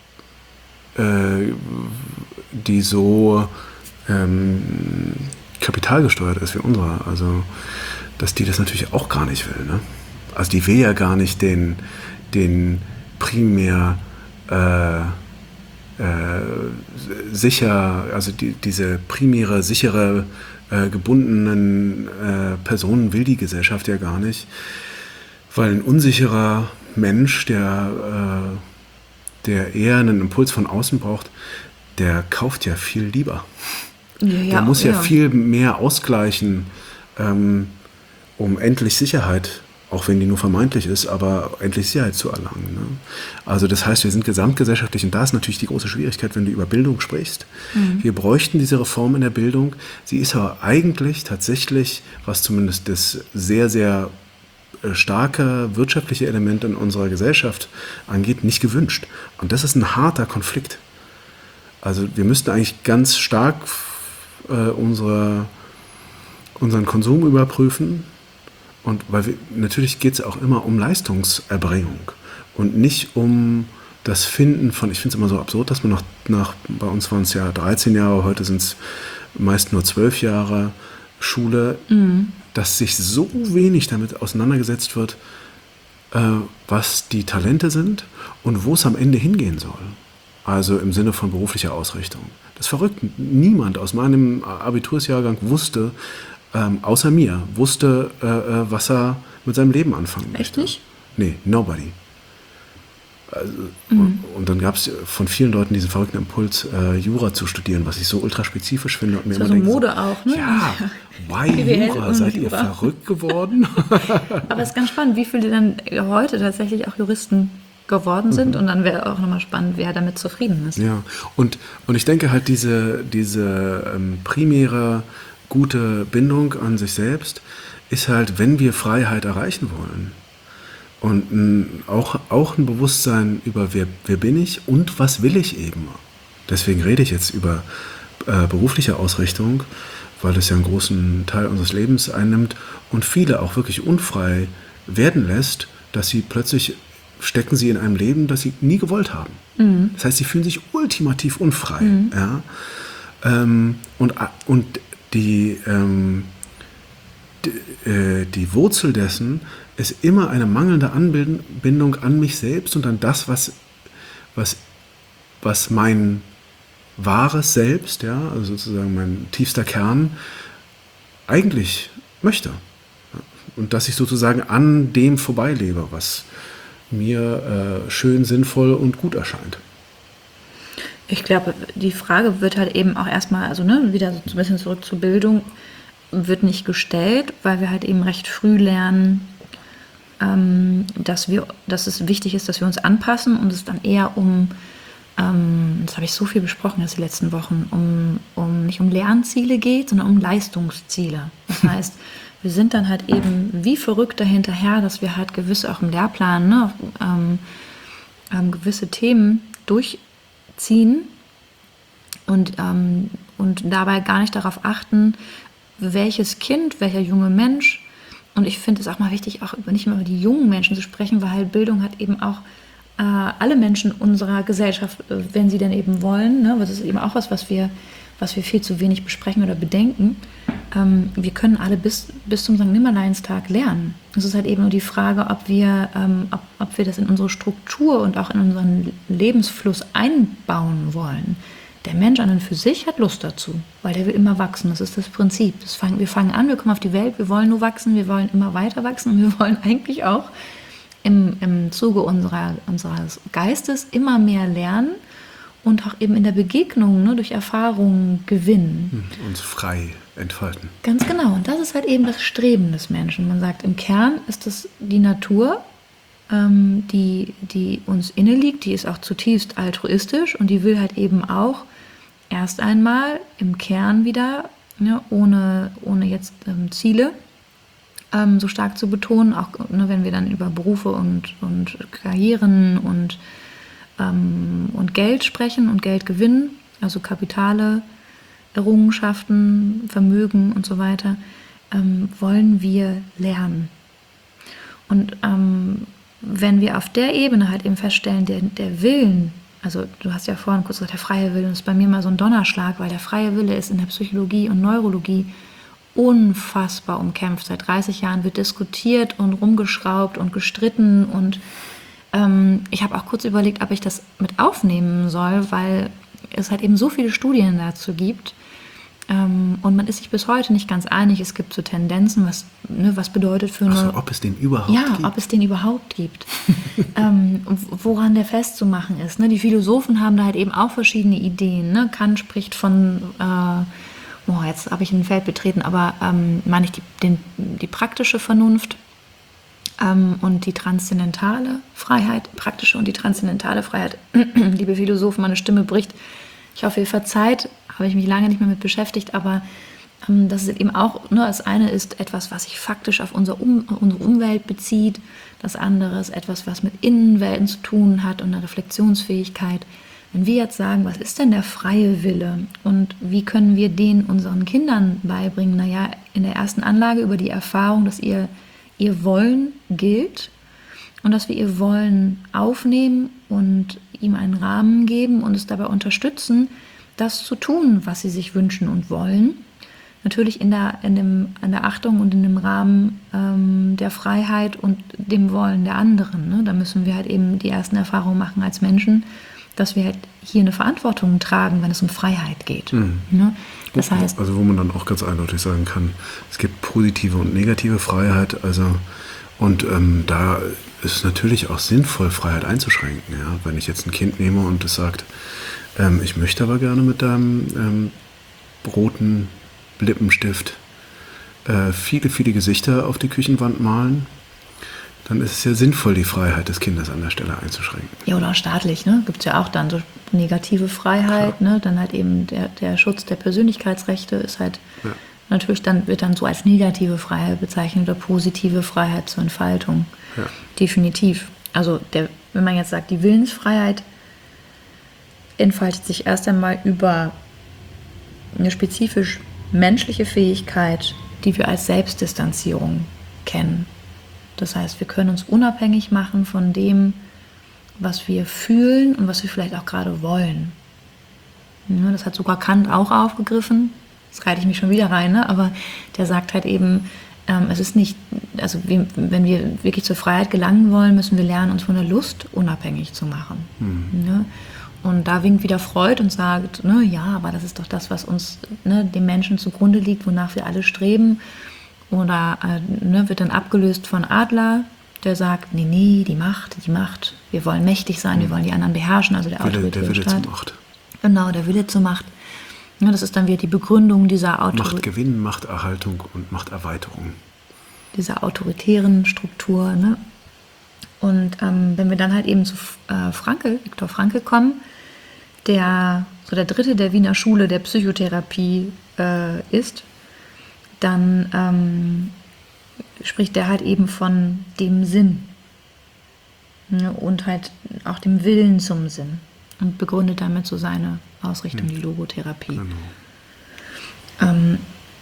äh, die so ähm, kapitalgesteuert ist wie unsere, also dass die das natürlich auch gar nicht will. Ne? Also die will ja gar nicht den, den primär äh, Äh, sicher, also die, diese primäre, sichere, äh, gebundenen äh, Personen will die Gesellschaft ja gar nicht, weil ein unsicherer Mensch, der, äh, der eher einen Impuls von außen braucht, der kauft ja viel lieber. Ja, ja, der muss ja, ja viel mehr ausgleichen, ähm, um endlich Sicherheit, auch wenn die nur vermeintlich ist, aber endlich Sicherheit zu erlangen. Ne? Also das heißt, wir sind gesamtgesellschaftlich, und da ist natürlich die große Schwierigkeit, wenn du über Bildung sprichst. Mhm. Wir bräuchten diese Reform in der Bildung. Sie ist aber eigentlich tatsächlich, was zumindest das sehr, sehr starke wirtschaftliche Element in unserer Gesellschaft angeht, nicht gewünscht. Und das ist ein harter Konflikt. Also wir müssten eigentlich ganz stark äh, unsere, unseren Konsum überprüfen. Und weil wir, natürlich geht es auch immer um Leistungserbringung und nicht um das Finden von, ich finde es immer so absurd, dass man nach, nach bei uns waren es ja dreizehn Jahre, heute sind es meist nur zwölf Jahre Schule, mhm. dass sich so wenig damit auseinandergesetzt wird, äh, was die Talente sind und wo es am Ende hingehen soll. Also im Sinne von beruflicher Ausrichtung. Das ist verrückt. Niemand aus meinem Abitursjahrgang wusste, ähm, außer mir, wusste, äh, was er mit seinem Leben anfangen möchte. Echt nicht? Nee, nobody. Also, Mhm. und, und dann gab es von vielen Leuten diesen verrückten Impuls, äh, Jura zu studieren, was ich so ultraspezifisch finde. Und mir Das war so immer denke, Mode auch, ne? Ja, why B W L Jura? und Seid ihr Jura. verrückt geworden? Aber es ist ganz spannend, wie viele dann heute tatsächlich auch Juristen geworden sind. Mhm. Und dann wäre auch nochmal spannend, wer damit zufrieden ist. Ja, und, und ich denke halt, diese, diese ähm, primäre gute Bindung an sich selbst ist halt, wenn wir Freiheit erreichen wollen und ein, auch, auch ein Bewusstsein über wer, wer bin ich und was will ich eben. Deswegen rede ich jetzt über äh, berufliche Ausrichtung, weil das ja einen großen Teil unseres Lebens einnimmt und viele auch wirklich unfrei werden lässt, dass sie plötzlich stecken sie in einem Leben, das sie nie gewollt haben. Mhm. Das heißt, sie fühlen sich ultimativ unfrei. Mhm. Ja? Ähm, und, und die, ähm, die, äh, die Wurzel dessen ist immer eine mangelnde Anbindung an mich selbst und an das, was, was, was mein wahres Selbst, ja, also sozusagen mein tiefster Kern, eigentlich möchte. Und dass ich sozusagen an dem vorbeilebe, was mir äh, schön, sinnvoll und gut erscheint. Ich glaube, die Frage wird halt eben auch erstmal, also ne, wieder so ein bisschen zurück zur Bildung, wird nicht gestellt, weil wir halt eben recht früh lernen, ähm, dass wir, dass es wichtig ist, dass wir uns anpassen und es dann eher um, ähm, das habe ich so viel besprochen jetzt die letzten Wochen, um, um nicht um Lernziele geht, sondern um Leistungsziele. Das heißt, wir sind dann halt eben wie verrückt dahinterher, dass wir halt gewisse, auch im Lehrplan, ne, ähm, ähm, gewisse Themen durchziehen und, ähm, und dabei gar nicht darauf achten, welches Kind, welcher junge Mensch, und ich finde es auch mal wichtig, auch über, nicht nur über die jungen Menschen zu sprechen, weil halt Bildung hat eben auch äh, alle Menschen unserer Gesellschaft, äh, wenn sie denn eben wollen, ne, das ist eben auch was, was wir, was wir viel zu wenig besprechen oder bedenken. Ähm, wir können alle bis, bis zum Sankt Nimmerleinstag lernen. Es ist halt eben nur die Frage, ob wir, ähm, ob, ob wir das in unsere Struktur und auch in unseren Lebensfluss einbauen wollen. Der Mensch an und für sich hat Lust dazu, weil der will immer wachsen. Das ist das Prinzip. Das fang, wir fangen an, wir kommen auf die Welt, wir wollen nur wachsen, wir wollen immer weiter wachsen und wir wollen eigentlich auch im, im Zuge unserer, unseres Geistes immer mehr lernen und auch eben in der Begegnung, ne, durch Erfahrungen gewinnen. Uns frei entfalten. Ganz genau. Und das ist halt eben das Streben des Menschen. Man sagt, im Kern ist es die Natur, ähm, die, die uns inne liegt, die ist auch zutiefst altruistisch und die will halt eben auch erst einmal im Kern wieder, ne, ohne, ohne jetzt ähm, Ziele ähm, so stark zu betonen, auch ne, wenn wir dann über Berufe und, und Karrieren und, ähm, und Geld sprechen und Geld gewinnen, also Kapitale, Errungenschaften, Vermögen und so weiter, ähm, wollen wir lernen. Und ähm, wenn wir auf der Ebene halt eben feststellen, der, der Willen, also du hast ja vorhin kurz gesagt, der freie Wille, ist bei mir mal so ein Donnerschlag, weil der freie Wille ist in der Psychologie und Neurologie unfassbar umkämpft. Seit dreißig Jahren wird diskutiert und rumgeschraubt und gestritten und ähm, ich habe auch kurz überlegt, ob ich das mit aufnehmen soll, weil es halt eben so viele Studien dazu gibt. Ähm, und man ist sich bis heute nicht ganz einig. Es gibt so Tendenzen, was, ne, was bedeutet für eine... Ach so, ob es den überhaupt ja, gibt? Ja, ob es den überhaupt gibt. ähm, woran der festzumachen ist. Ne? Die Philosophen haben da halt eben auch verschiedene Ideen. Ne? Kant spricht von... Äh, oh, jetzt habe ich ein Feld betreten, aber ähm, meine ich die, den, die praktische Vernunft ähm, und die transzendentale Freiheit. Praktische und die transzendentale Freiheit. Liebe Philosophen, meine Stimme bricht. Ich hoffe, ihr verzeiht, habe ich mich lange nicht mehr mit beschäftigt, aber ähm, das ist eben auch, ne, das eine ist etwas, was sich faktisch auf unser um, unsere Umwelt bezieht, das andere ist etwas, was mit Innenwelten zu tun hat und eine Reflexionsfähigkeit. Wenn wir jetzt sagen, was ist denn der freie Wille und wie können wir den unseren Kindern beibringen? Naja, in der ersten Anlage über die Erfahrung, dass ihr, ihr Wollen gilt und dass wir ihr Wollen aufnehmen und ihm einen Rahmen geben und es dabei unterstützen, das zu tun, was sie sich wünschen und wollen, natürlich in der, in dem, in der Achtung und in dem Rahmen ähm, der Freiheit und dem Wollen der anderen. Ne? Da müssen wir halt eben die ersten Erfahrungen machen als Menschen, dass wir halt hier eine Verantwortung tragen, wenn es um Freiheit geht. Mhm. Ne? Das heißt, also wo man dann auch ganz eindeutig sagen kann, es gibt positive und negative Freiheit, also und ähm, da ist es natürlich auch sinnvoll, Freiheit einzuschränken. Ja? Wenn ich jetzt ein Kind nehme und es sagt, ähm, ich möchte aber gerne mit deinem ähm, roten Lippenstift äh, viele, viele Gesichter auf die Küchenwand malen, dann ist es ja sinnvoll, die Freiheit des Kindes an der Stelle einzuschränken. Ja, oder auch staatlich, ne? Gibt es ja auch dann so negative Freiheit, ne? Dann halt eben der, der Schutz der Persönlichkeitsrechte ist halt ja. natürlich dann, wird dann so als negative Freiheit bezeichnet oder positive Freiheit zur Entfaltung. Ja. Definitiv. Also der, wenn man jetzt sagt, die Willensfreiheit entfaltet sich erst einmal über eine spezifisch menschliche Fähigkeit, die wir als Selbstdistanzierung kennen. Das heißt, wir können uns unabhängig machen von dem, was wir fühlen und was wir vielleicht auch gerade wollen. Ja, das hat sogar Kant auch aufgegriffen. Jetzt reite ich mich schon wieder rein, ne? Aber der sagt halt eben, ähm, es ist nicht, also wir, wenn wir wirklich zur Freiheit gelangen wollen, müssen wir lernen, uns von der Lust unabhängig zu machen. Mhm. Ja? Und da winkt wieder Freud und sagt, ne, ja, aber das ist doch das, was uns, ne, dem Menschen zugrunde liegt, wonach wir alle streben. Oder äh, ne, wird dann abgelöst von Adler, der sagt, nee, nee, die Macht, die Macht, wir wollen mächtig sein, mhm. wir wollen die anderen beherrschen, also der Wille, autoritäre der Wille Staat. zur Macht. Genau, der Wille zur Macht. Ja, das ist dann wieder die Begründung dieser Autorität. Machtgewinn, Machterhaltung und Machterweiterung. Dieser autoritären Struktur. Ne? Und ähm, wenn wir dann halt eben zu äh, Frankl, Viktor Frankl kommen, der so der dritte der Wiener Schule der Psychotherapie äh, ist, dann ähm, spricht der halt eben von dem Sinn, ne? Und halt auch dem Willen zum Sinn und begründet damit so seine Ausrichtung, hm. die Logotherapie. Genau. Ähm,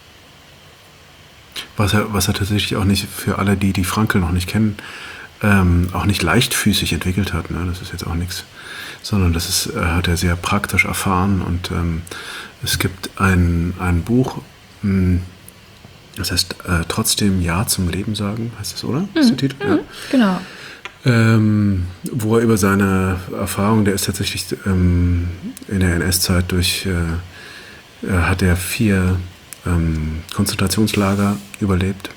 was, er, was er tatsächlich auch nicht, für alle, die die Frankl noch nicht kennen, ähm, auch nicht leichtfüßig entwickelt hat, ne? Das ist jetzt auch nichts, sondern das ist, äh, hat er sehr praktisch erfahren und ähm, es gibt ein, ein Buch, mh, das heißt äh, trotzdem Ja zum Leben sagen, heißt das, oder? Mhm. Ist der Titel? Mhm. Ja. Genau. Ähm, wo er über seine Erfahrung, der ist tatsächlich ähm, in der N S-Zeit durch, äh, hat er vier ähm, Konzentrationslager überlebt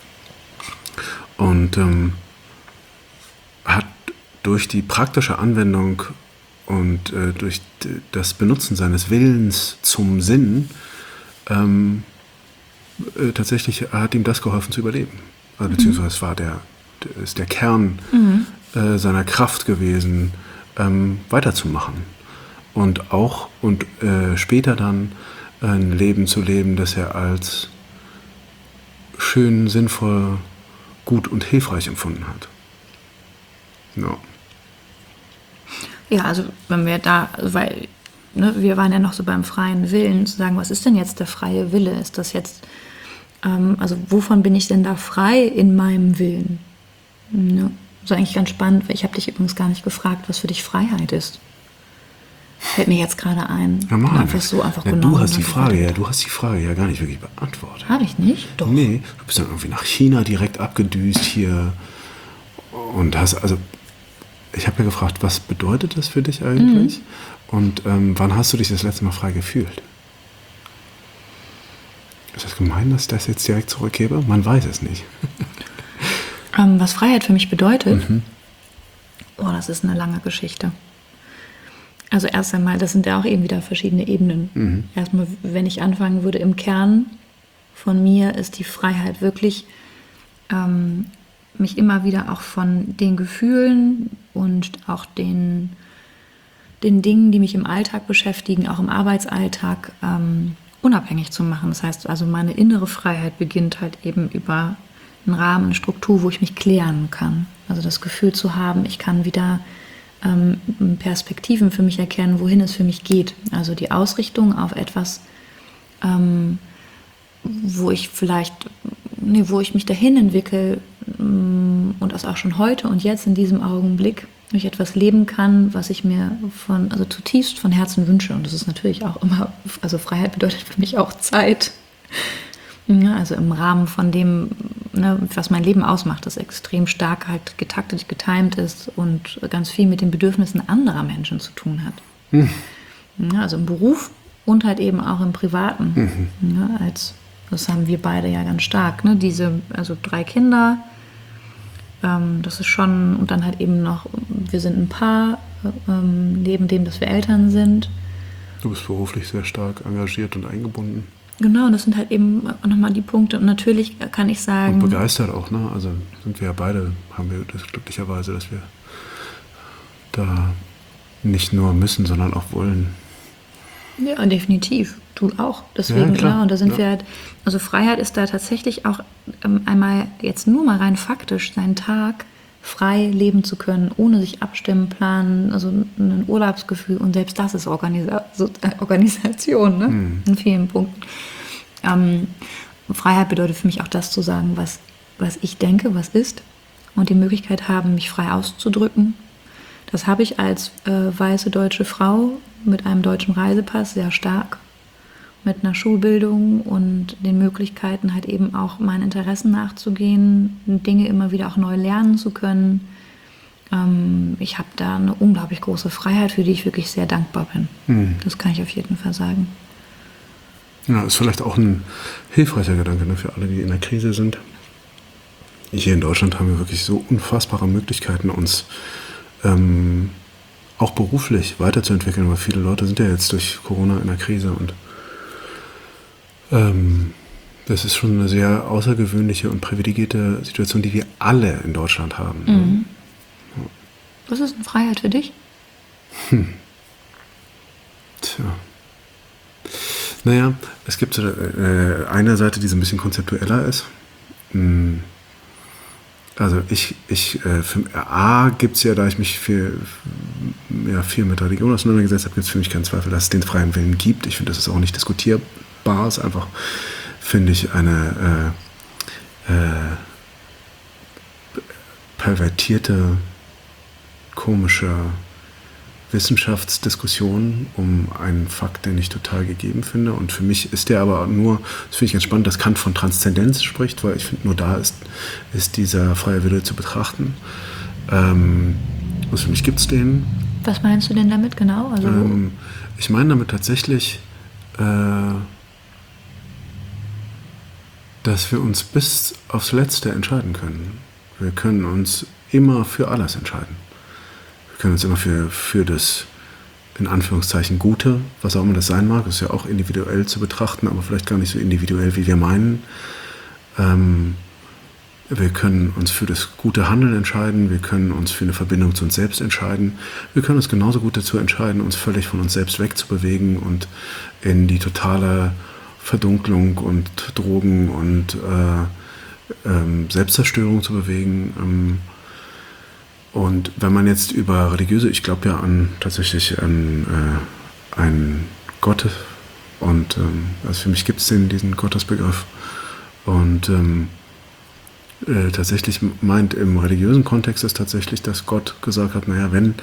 und ähm, hat durch die praktische Anwendung und äh, durch d- das Benutzen seines Willens zum Sinn ähm, äh, tatsächlich hat ihm das geholfen zu überleben. Also, mhm. Beziehungsweise es war der, der, ist der Kern mhm. äh, seiner Kraft gewesen, ähm, weiterzumachen. Und auch und äh, später dann ein Leben zu leben, das er als schön, sinnvoll, gut und hilfreich empfunden hat. Ja. Ja, also wenn wir da, weil ne, wir waren ja noch so beim freien Willen, zu sagen, was ist denn jetzt der freie Wille? Ist das jetzt, ähm, also wovon bin ich denn da frei in meinem Willen? Ja, das ist eigentlich ganz spannend, weil ich habe dich übrigens gar nicht gefragt, was für dich Freiheit ist. Fällt mir jetzt gerade ein. Ja, einfach so, einfach ja, genau. Du hast die Frage, ja, du hast die Frage ja gar nicht wirklich beantwortet. Habe ich nicht? Doch. Nee, du bist dann irgendwie nach China direkt abgedüst hier und hast, also ich habe ja gefragt, was bedeutet das für dich eigentlich? Mhm. Und ähm, wann hast du dich das letzte Mal frei gefühlt? Ist das gemein, dass ich das jetzt direkt zurückgebe? Man weiß es nicht. ähm, was Freiheit für mich bedeutet? Mhm. Oh, das ist eine lange Geschichte. Also erst einmal, das sind ja auch eben wieder verschiedene Ebenen. Mhm. Erstmal, wenn ich anfangen würde, im Kern von mir ist die Freiheit wirklich, ähm, mich immer wieder auch von den Gefühlen und auch den, den Dingen, die mich im Alltag beschäftigen, auch im Arbeitsalltag, ähm, unabhängig zu machen. Das heißt also, meine innere Freiheit beginnt halt eben über einen Rahmen, eine Struktur, wo ich mich klären kann. Also das Gefühl zu haben, ich kann wieder ähm, Perspektiven für mich erkennen, wohin es für mich geht. Also die Ausrichtung auf etwas, ähm, wo ich vielleicht, nee, wo ich mich dahin entwickle und das auch schon heute und jetzt in diesem Augenblick durch etwas leben kann, was ich mir von, also zutiefst von Herzen wünsche. Und das ist natürlich auch immer, also Freiheit bedeutet für mich auch Zeit. Ja, also im Rahmen von dem, ne, was mein Leben ausmacht, das extrem stark halt getaktet, getimt ist und ganz viel mit den Bedürfnissen anderer Menschen zu tun hat. Hm. Ja, also im Beruf und halt eben auch im Privaten. Mhm. Ja, als, das haben wir beide ja ganz stark. Ne? Diese, also drei Kinder, ähm, das ist schon, und dann halt eben noch, wir sind ein Paar, ähm, neben dem, dass wir Eltern sind. Du bist beruflich sehr stark engagiert und eingebunden. Genau, das sind halt eben nochmal die Punkte. Und natürlich kann ich sagen... Und begeistert auch, ne? Also sind wir ja beide, haben wir das glücklicherweise, dass wir da nicht nur müssen, sondern auch wollen. Ja, definitiv. Du auch. Deswegen, ja, klar. Klar. Und da sind ja. wir halt... Also Freiheit ist da tatsächlich auch ähm, einmal jetzt nur mal rein faktisch, seinen Tag frei leben zu können, ohne sich abstimmen, planen, also ein Urlaubsgefühl, und selbst das ist Organisa- so, äh, Organisation, ne? Mhm. In vielen Punkten. Ähm, Freiheit bedeutet für mich auch das zu sagen, was, was ich denke, was ist, und die Möglichkeit haben, mich frei auszudrücken. Das habe ich als äh, weiße deutsche Frau mit einem deutschen Reisepass sehr stark, mit einer Schulbildung und den Möglichkeiten, halt eben auch meinen Interessen nachzugehen, Dinge immer wieder auch neu lernen zu können. Ähm, ich habe da eine unglaublich große Freiheit, für die ich wirklich sehr dankbar bin. Mhm. Das kann ich auf jeden Fall sagen. Ja, ist vielleicht auch ein hilfreicher Gedanke, ne, für alle, die in der Krise sind. Hier in Deutschland haben wir wirklich so unfassbare Möglichkeiten, uns ähm, auch beruflich weiterzuentwickeln, weil viele Leute sind ja jetzt durch Corona in der Krise, und ähm, das ist schon eine sehr außergewöhnliche und privilegierte Situation, die wir alle in Deutschland haben. Mhm. Ne? Ja. Was ist eine Freiheit für dich? Hm. Tja. Naja, es gibt so äh, eine Seite, die so ein bisschen konzeptueller ist. Also ich, ich äh, für A gibt es ja, da ich mich viel, ja, viel mit Religion auseinandergesetzt habe, gibt es für mich keinen Zweifel, dass es den freien Willen gibt. Ich finde, das ist auch nicht diskutierbar. Es ist einfach, finde ich, eine äh, äh, pervertierte, komische Wissenschaftsdiskussion um einen Fakt, den ich total gegeben finde. Und für mich ist der aber nur, das finde ich ganz spannend, dass Kant von Transzendenz spricht, weil ich finde, nur da ist, ist dieser freie Wille zu betrachten. Ähm, also für mich gibt es den. Was meinst du denn damit genau? Also ähm, ich meine damit tatsächlich, äh, dass wir uns bis aufs Letzte entscheiden können. Wir können uns immer für alles entscheiden. Wir können uns immer für, für das, in Anführungszeichen, Gute, was auch immer das sein mag, das ist ja auch individuell zu betrachten, aber vielleicht gar nicht so individuell, wie wir meinen. Ähm, wir können uns für das gute Handeln entscheiden, wir können uns für eine Verbindung zu uns selbst entscheiden, wir können uns genauso gut dazu entscheiden, uns völlig von uns selbst wegzubewegen und in die totale Verdunklung und Drogen und äh, ähm, Selbstzerstörung zu bewegen. Ähm, Und wenn man jetzt über religiöse, ich glaube ja an tatsächlich an äh, einen Gott, und ähm, also für mich gibt es den, diesen Gottesbegriff, und ähm, äh, tatsächlich meint im religiösen Kontext ist tatsächlich, dass Gott gesagt hat, naja, wenn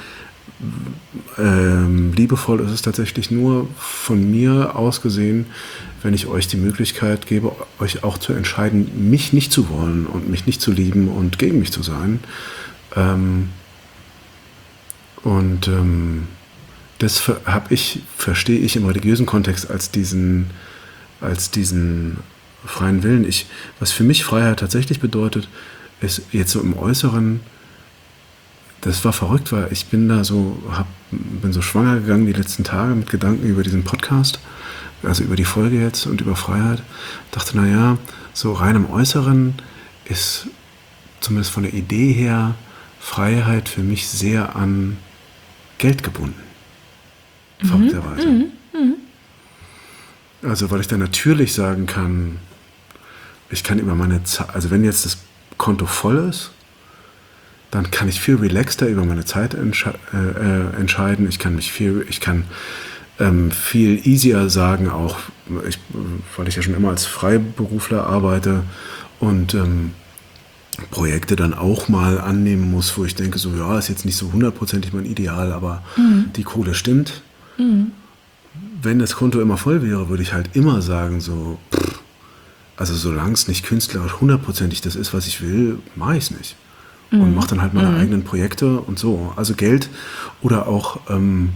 ähm, liebevoll ist es tatsächlich nur von mir aus gesehen, wenn ich euch die Möglichkeit gebe, euch auch zu entscheiden, mich nicht zu wollen und mich nicht zu lieben und gegen mich zu sein. Ähm, und ähm, das habe ich, verstehe ich im religiösen Kontext als diesen, als diesen freien Willen. Ich, was für mich Freiheit tatsächlich bedeutet, ist jetzt so im Äußeren, das war verrückt, weil ich bin da so, hab, bin so schwanger gegangen die letzten Tage mit Gedanken über diesen Podcast, also über die Folge jetzt und über Freiheit. Dachte, naja, so rein im Äußeren ist zumindest von der Idee her Freiheit für mich sehr an Geld gebunden. Mhm. Verrückterweise. Mhm. Mhm. Also weil ich dann natürlich sagen kann, ich kann über meine Zeit, also wenn jetzt das Konto voll ist, dann kann ich viel relaxter über meine Zeit entsche- äh, entscheiden. Ich kann mich viel, ich kann ähm, viel easier sagen, auch ich, weil ich ja schon immer als Freiberufler arbeite und ähm, Projekte dann auch mal annehmen muss, wo ich denke, so ja, ist jetzt nicht so hundertprozentig mein Ideal, aber mhm. die Kohle stimmt. Mhm. Wenn das Konto immer voll wäre, würde ich halt immer sagen, so pff, Also solange es nicht künstlerisch hundertprozentig das ist, was ich will, mache ich es nicht. Mhm. Und mache dann halt meine mhm. eigenen Projekte und so. Also Geld oder auch ähm,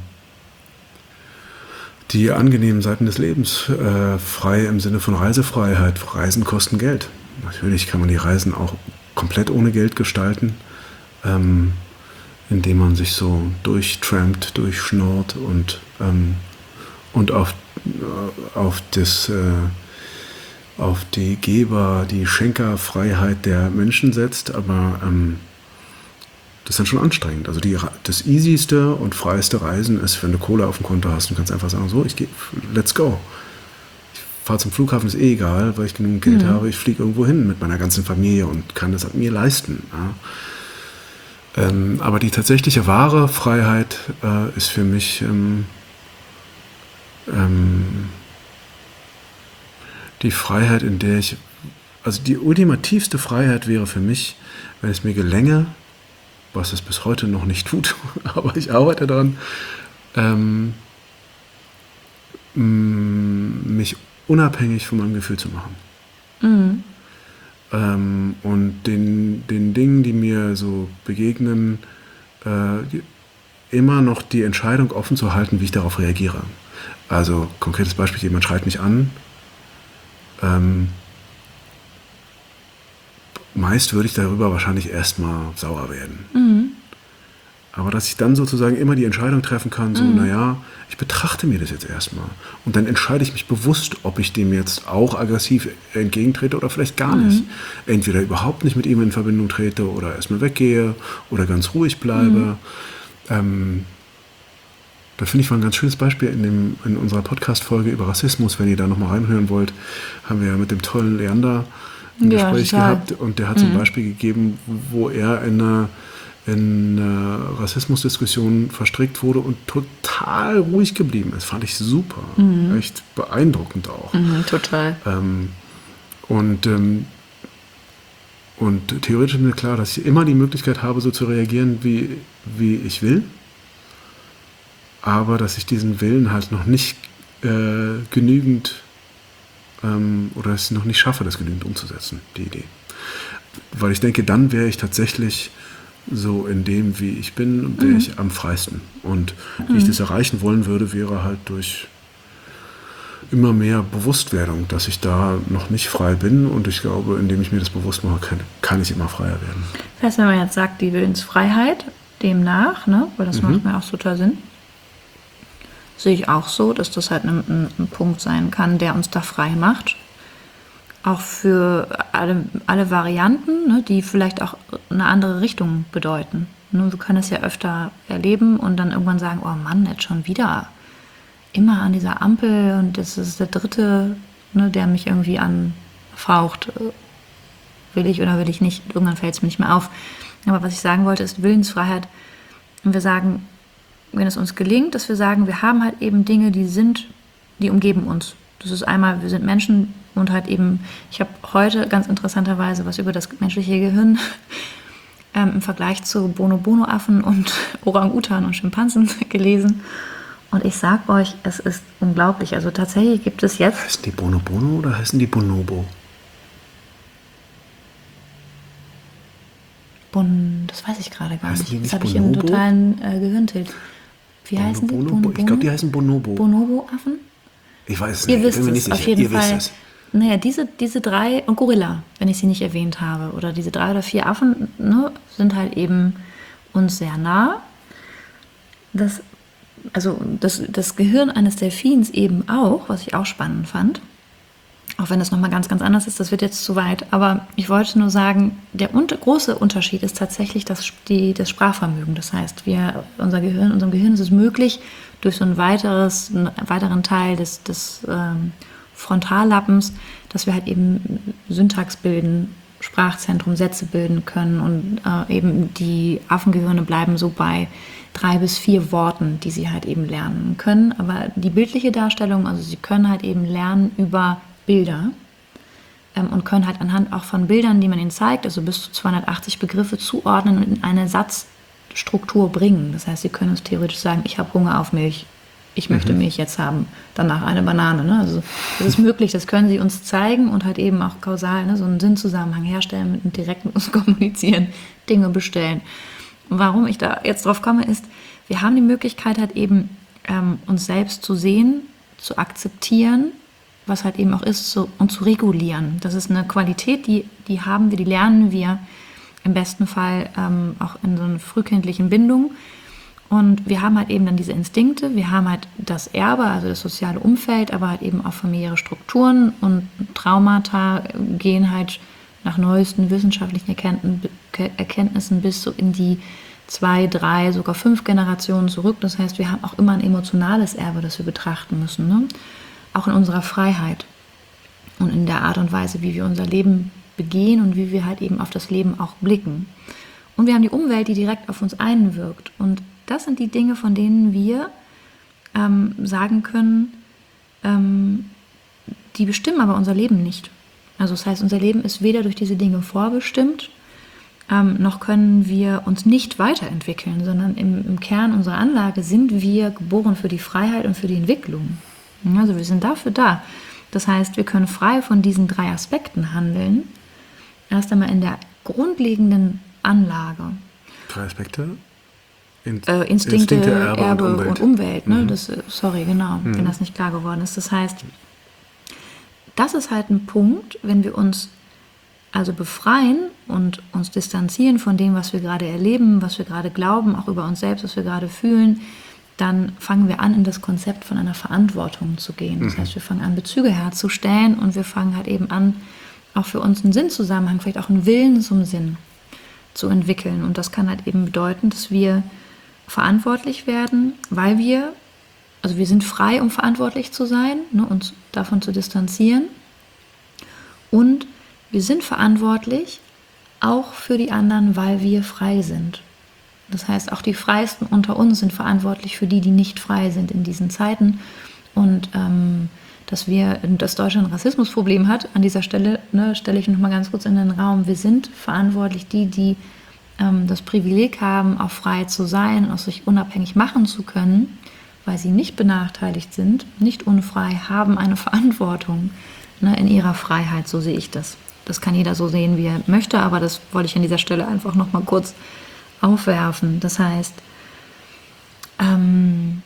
die angenehmen Seiten des Lebens. Äh, frei im Sinne von Reisefreiheit. Reisen kosten Geld. Natürlich kann man die Reisen auch komplett ohne Geld gestalten, ähm, indem man sich so durchtrampt, durchschnurrt und, ähm, und auf, äh, auf das... Äh, auf die Geber, die Schenkerfreiheit der Menschen setzt, aber ähm, das ist dann schon anstrengend. Also die, das easyste und freieste Reisen ist, wenn du Kohle auf dem Konto hast und kannst einfach sagen, so, ich gehe, let's go. Ich fahre zum Flughafen, ist eh egal, weil ich genug Geld mhm. habe, ich fliege irgendwo hin mit meiner ganzen Familie und kann das mir leisten. Ja. Ähm, aber die tatsächliche wahre Freiheit äh, ist für mich ähm, ähm, die Freiheit, in der ich, also die ultimativste Freiheit wäre für mich, wenn es mir gelänge, was es bis heute noch nicht tut, aber ich arbeite daran, ähm, mich unabhängig von meinem Gefühl zu machen. Mhm. Ähm, und den, den Dingen, die mir so begegnen, äh, die, immer noch die Entscheidung offen zu halten, wie ich darauf reagiere. Also, konkretes Beispiel, jemand schreit mich an, Ähm, meist würde ich darüber wahrscheinlich erstmal sauer werden. Mhm. Aber dass ich dann sozusagen immer die Entscheidung treffen kann, so, mhm. naja, ich betrachte mir das jetzt erstmal. Und dann entscheide ich mich bewusst, ob ich dem jetzt auch aggressiv entgegentrete oder vielleicht gar mhm. nicht. Entweder überhaupt nicht mit ihm in Verbindung trete oder erstmal weggehe oder ganz ruhig bleibe. Mhm. Ähm, Da finde ich mal ein ganz schönes Beispiel in, dem, in unserer Podcast-Folge über Rassismus. Wenn ihr da nochmal reinhören wollt, haben wir ja mit dem tollen Leander ein ja, Gespräch total. gehabt. Und der hat mhm. zum Beispiel gegeben, wo er in eine, in eine Rassismusdiskussion verstrickt wurde und total ruhig geblieben ist. Fand ich super. Mhm. Echt beeindruckend auch. Mhm, total. Ähm, und, ähm, und theoretisch ist mir klar, dass ich immer die Möglichkeit habe, so zu reagieren, wie, wie ich will. Aber dass ich diesen Willen halt noch nicht äh, genügend ähm, oder es noch nicht schaffe, das genügend umzusetzen, die Idee. Weil ich denke, dann wäre ich tatsächlich so in dem, wie ich bin, wäre mhm. ich am freisten. Und wie mhm. ich das erreichen wollen würde, wäre halt durch immer mehr Bewusstwerdung, dass ich da noch nicht frei bin. Und ich glaube, indem ich mir das bewusst mache, kann, kann ich immer freier werden. Das heißt, wenn man jetzt sagt, die Willensfreiheit, demnach, ne, weil das mhm. macht mir auch total Sinn, sehe ich auch so, dass das halt ein, ein, ein Punkt sein kann, der uns da frei macht. Auch für alle, alle Varianten, ne, die vielleicht auch eine andere Richtung bedeuten. Ne, wir können es ja öfter erleben und dann irgendwann sagen, oh Mann, jetzt schon wieder immer an dieser Ampel und das ist der dritte, ne, der mich irgendwie anfaucht. Will ich oder will ich nicht? Irgendwann fällt es mir nicht mehr auf. Aber was ich sagen wollte, ist Willensfreiheit. Und wir sagen, wenn es uns gelingt, dass wir sagen, wir haben halt eben Dinge, die sind, die umgeben uns. Das ist einmal, wir sind Menschen und halt eben, ich habe heute ganz interessanterweise was über das menschliche Gehirn ähm, im Vergleich zu Bono-Bono-Affen und Orang-Utan und Schimpansen gelesen. Und ich sag euch, es ist unglaublich. Also tatsächlich gibt es jetzt... Heißen die Bono-Bono oder heißen die Bonobo? Bon, das weiß ich gerade gar nicht. nicht. Das habe ich im totalen äh, Gehirntilt. Wie Bono, heißen die? Bono, Bono? Ich glaube, die heißen Bonobo. Bonobo-Affen? Ich weiß es Ihr nicht. Wisst ich bin mir nicht es, sicher. Auf jeden Ihr Fall. wisst es. Naja, diese, diese drei, und Gorilla, wenn ich sie nicht erwähnt habe, oder diese drei oder vier Affen, ne, sind halt eben uns sehr nah. Das, also das, das Gehirn eines Delfins eben auch, was ich auch spannend fand. Auch wenn das nochmal ganz, ganz anders ist, das wird jetzt zu weit. Aber ich wollte nur sagen, der unter, große Unterschied ist tatsächlich das, die, das Sprachvermögen. Das heißt, wir, unser Gehirn, unserem Gehirn ist es möglich, durch so ein weiteres, einen weiteren Teil des, des ähm, Frontallappens, dass wir halt eben Syntax bilden, Sprachzentrum, Sätze bilden können. Und äh, eben die Affengehirne bleiben so bei drei bis vier Worten, die sie halt eben lernen können. Aber die bildliche Darstellung, also sie können halt eben lernen über Bilder ähm, und können halt anhand auch von Bildern, die man ihnen zeigt, also bis zu zweihundertachtzig Begriffe zuordnen und in eine Satzstruktur bringen. Das heißt, sie können uns theoretisch sagen, ich habe Hunger auf Milch ich möchte mhm. Milch jetzt haben, danach eine Banane. Ne? Also das ist möglich, das können sie uns zeigen und halt eben auch kausal, ne? So einen Sinnzusammenhang herstellen, mit direkt mit uns kommunizieren, Dinge bestellen. Und warum ich da jetzt drauf komme, ist, wir haben die Möglichkeit halt eben, ähm, uns selbst zu sehen, zu akzeptieren, was halt eben auch ist, zu, und zu regulieren. Das ist eine Qualität, die, die haben wir, die lernen wir im besten Fall ähm, auch in so einer frühkindlichen Bindung. Und wir haben halt eben dann diese Instinkte, wir haben halt das Erbe, also das soziale Umfeld, aber halt eben auch familiäre Strukturen und Traumata gehen halt nach neuesten wissenschaftlichen Erkenntnissen bis so in die zwei, drei, sogar fünf Generationen zurück. Das heißt, wir haben auch immer ein emotionales Erbe, das wir betrachten müssen, ne? Auch in unserer Freiheit und in der Art und Weise, wie wir unser Leben begehen und wie wir halt eben auf das Leben auch blicken. Und wir haben die Umwelt, die direkt auf uns einwirkt. Und das sind die Dinge, von denen wir ähm, sagen können, ähm, die bestimmen aber unser Leben nicht. Also das heißt, unser Leben ist weder durch diese Dinge vorbestimmt, ähm, noch können wir uns nicht weiterentwickeln, sondern im, im Kern unserer Anlage sind wir geboren für die Freiheit und für die Entwicklung. Also wir sind dafür da. Das heißt, wir können frei von diesen drei Aspekten handeln. Erst einmal in der grundlegenden Anlage. Drei Aspekte? In, äh, Instinkte, Instinkte, Erbe, Erbe und Umwelt. Und Umwelt ne? Mhm. Das, sorry, genau, mhm. wenn das nicht klar geworden ist. Das heißt, das ist halt ein Punkt, wenn wir uns also befreien und uns distanzieren von dem, was wir gerade erleben, was wir gerade glauben, auch über uns selbst, was wir gerade fühlen, dann fangen wir an, in das Konzept von einer Verantwortung zu gehen. Das mhm. heißt, wir fangen an, Bezüge herzustellen und wir fangen halt eben an, auch für uns einen Sinnzusammenhang, vielleicht auch einen Willen zum Sinn zu entwickeln. Und das kann halt eben bedeuten, dass wir verantwortlich werden, weil wir, also wir sind frei, um verantwortlich zu sein, ne, uns davon zu distanzieren. Und wir sind verantwortlich auch für die anderen, weil wir frei sind. Das heißt, auch die Freisten unter uns sind verantwortlich für die, die nicht frei sind in diesen Zeiten. Und ähm, dass wir, dass Deutschland ein Rassismusproblem hat, an dieser Stelle ne, stelle ich noch mal ganz kurz in den Raum. Wir sind verantwortlich, die, die ähm, das Privileg haben, auch frei zu sein, auch sich unabhängig machen zu können, weil sie nicht benachteiligt sind, nicht unfrei, haben eine Verantwortung ne, in ihrer Freiheit. So sehe ich das. Das kann jeder so sehen, wie er möchte, aber das wollte ich an dieser Stelle einfach noch mal kurz aufwerfen. Das heißt, ähm,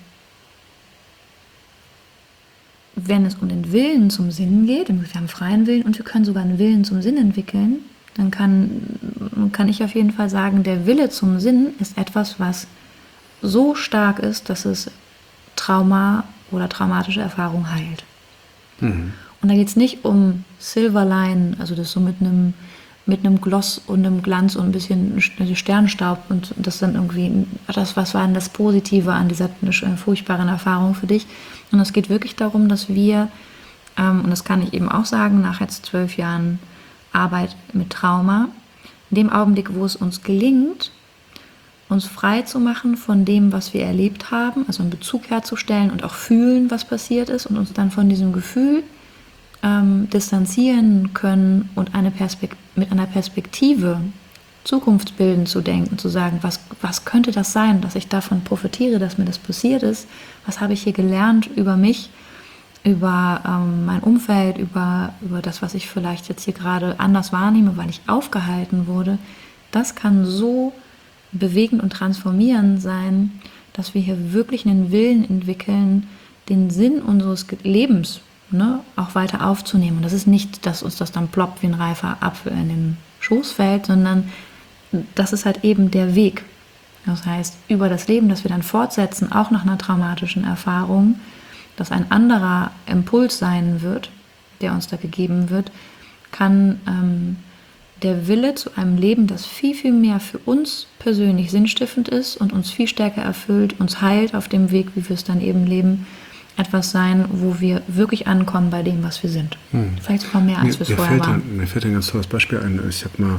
wenn es um den Willen zum Sinn geht, wir haben freien Willen und wir können sogar einen Willen zum Sinn entwickeln, dann kann, kann ich auf jeden Fall sagen, der Wille zum Sinn ist etwas, was so stark ist, dass es Trauma oder traumatische Erfahrung heilt. Mhm. Und da geht es nicht um Silverline, also das so mit einem mit einem Gloss und einem Glanz und ein bisschen Sternstaub und das dann irgendwie, das, was war denn das Positive an dieser furchtbaren Erfahrung für dich? Und es geht wirklich darum, dass wir, ähm, und das kann ich eben auch sagen, nach jetzt zwölf Jahren Arbeit mit Trauma, in dem Augenblick, wo es uns gelingt, uns frei zu machen von dem, was wir erlebt haben, also einen Bezug herzustellen und auch fühlen, was passiert ist und uns dann von diesem Gefühl ähm, distanzieren können und eine Perspekt- mit einer Perspektive zukunftsbildend zu denken, zu sagen, was, was könnte das sein, dass ich davon profitiere, dass mir das passiert ist, was habe ich hier gelernt über mich, über ähm, mein Umfeld, über, über das, was ich vielleicht jetzt hier gerade anders wahrnehme, weil ich aufgehalten wurde. Das kann so bewegend und transformierend sein, dass wir hier wirklich einen Willen entwickeln, den Sinn unseres Lebens ne, auch weiter aufzunehmen. Und das ist nicht, dass uns das dann ploppt wie ein reifer Apfel in den Schoß fällt, sondern das ist halt eben der Weg. Das heißt, über das Leben, das wir dann fortsetzen, auch nach einer traumatischen Erfahrung, dass ein anderer Impuls sein wird, der uns da gegeben wird, kann ähm, der Wille zu einem Leben, das viel, viel mehr für uns persönlich sinnstiftend ist und uns viel stärker erfüllt, uns heilt auf dem Weg, wie wir es dann eben leben, etwas sein, wo wir wirklich ankommen bei dem, was wir sind. Hm. Vielleicht sogar mehr, als wir es vorher waren. Ein, mir fällt ein ganz tolles Beispiel ein. Ich habe mal,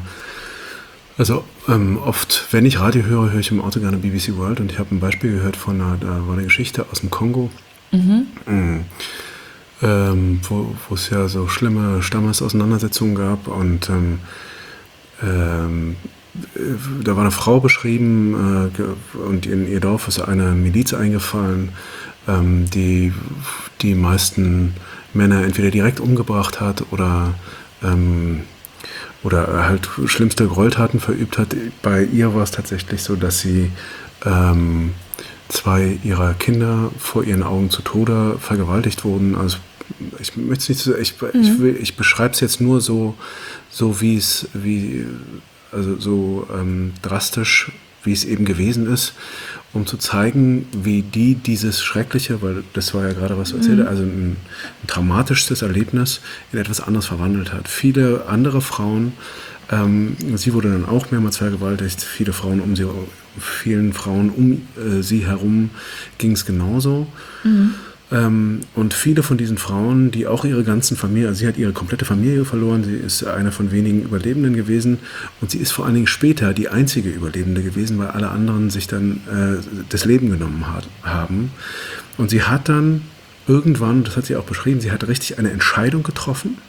also ähm, oft, wenn ich Radio höre, höre ich im Auto gerne B B C World und ich habe ein Beispiel gehört von einer, da war eine Geschichte aus dem Kongo, mhm. Mhm. Ähm, wo, wo es ja so schlimme Stammesauseinandersetzungen gab und ähm, ähm, da war eine Frau beschrieben äh, und in ihr Dorf ist eine Miliz eingefallen, ähm, die die meisten Männer entweder direkt umgebracht hat oder, ähm, oder halt schlimmste Gräueltaten verübt hat. Bei ihr war es tatsächlich so, dass sie ähm, zwei ihrer Kinder vor ihren Augen zu Tode vergewaltigt wurden. Also ich möchte nicht so, ich, mhm. ich, will, ich beschreibe es jetzt nur so, so wie es, wie, also so ähm, drastisch, wie es eben gewesen ist, um zu zeigen, wie die dieses Schreckliche, weil das war ja gerade, was du erzählt hast, mhm. also ein, ein traumatisches Erlebnis in etwas anderes verwandelt hat. Viele andere Frauen, ähm, sie wurde dann auch mehrmals vergewaltigt, viele Frauen um sie, vielen Frauen um äh, sie herum ging es genauso. Mhm. Ähm, und viele von diesen Frauen, die auch ihre ganzen Familie, also sie hat ihre komplette Familie verloren, sie ist eine von wenigen Überlebenden gewesen und sie ist vor allen Dingen später die einzige Überlebende gewesen, weil alle anderen sich dann äh, das Leben genommen hat, haben. Und sie hat dann irgendwann, das hat sie auch beschrieben, sie hat richtig eine Entscheidung getroffen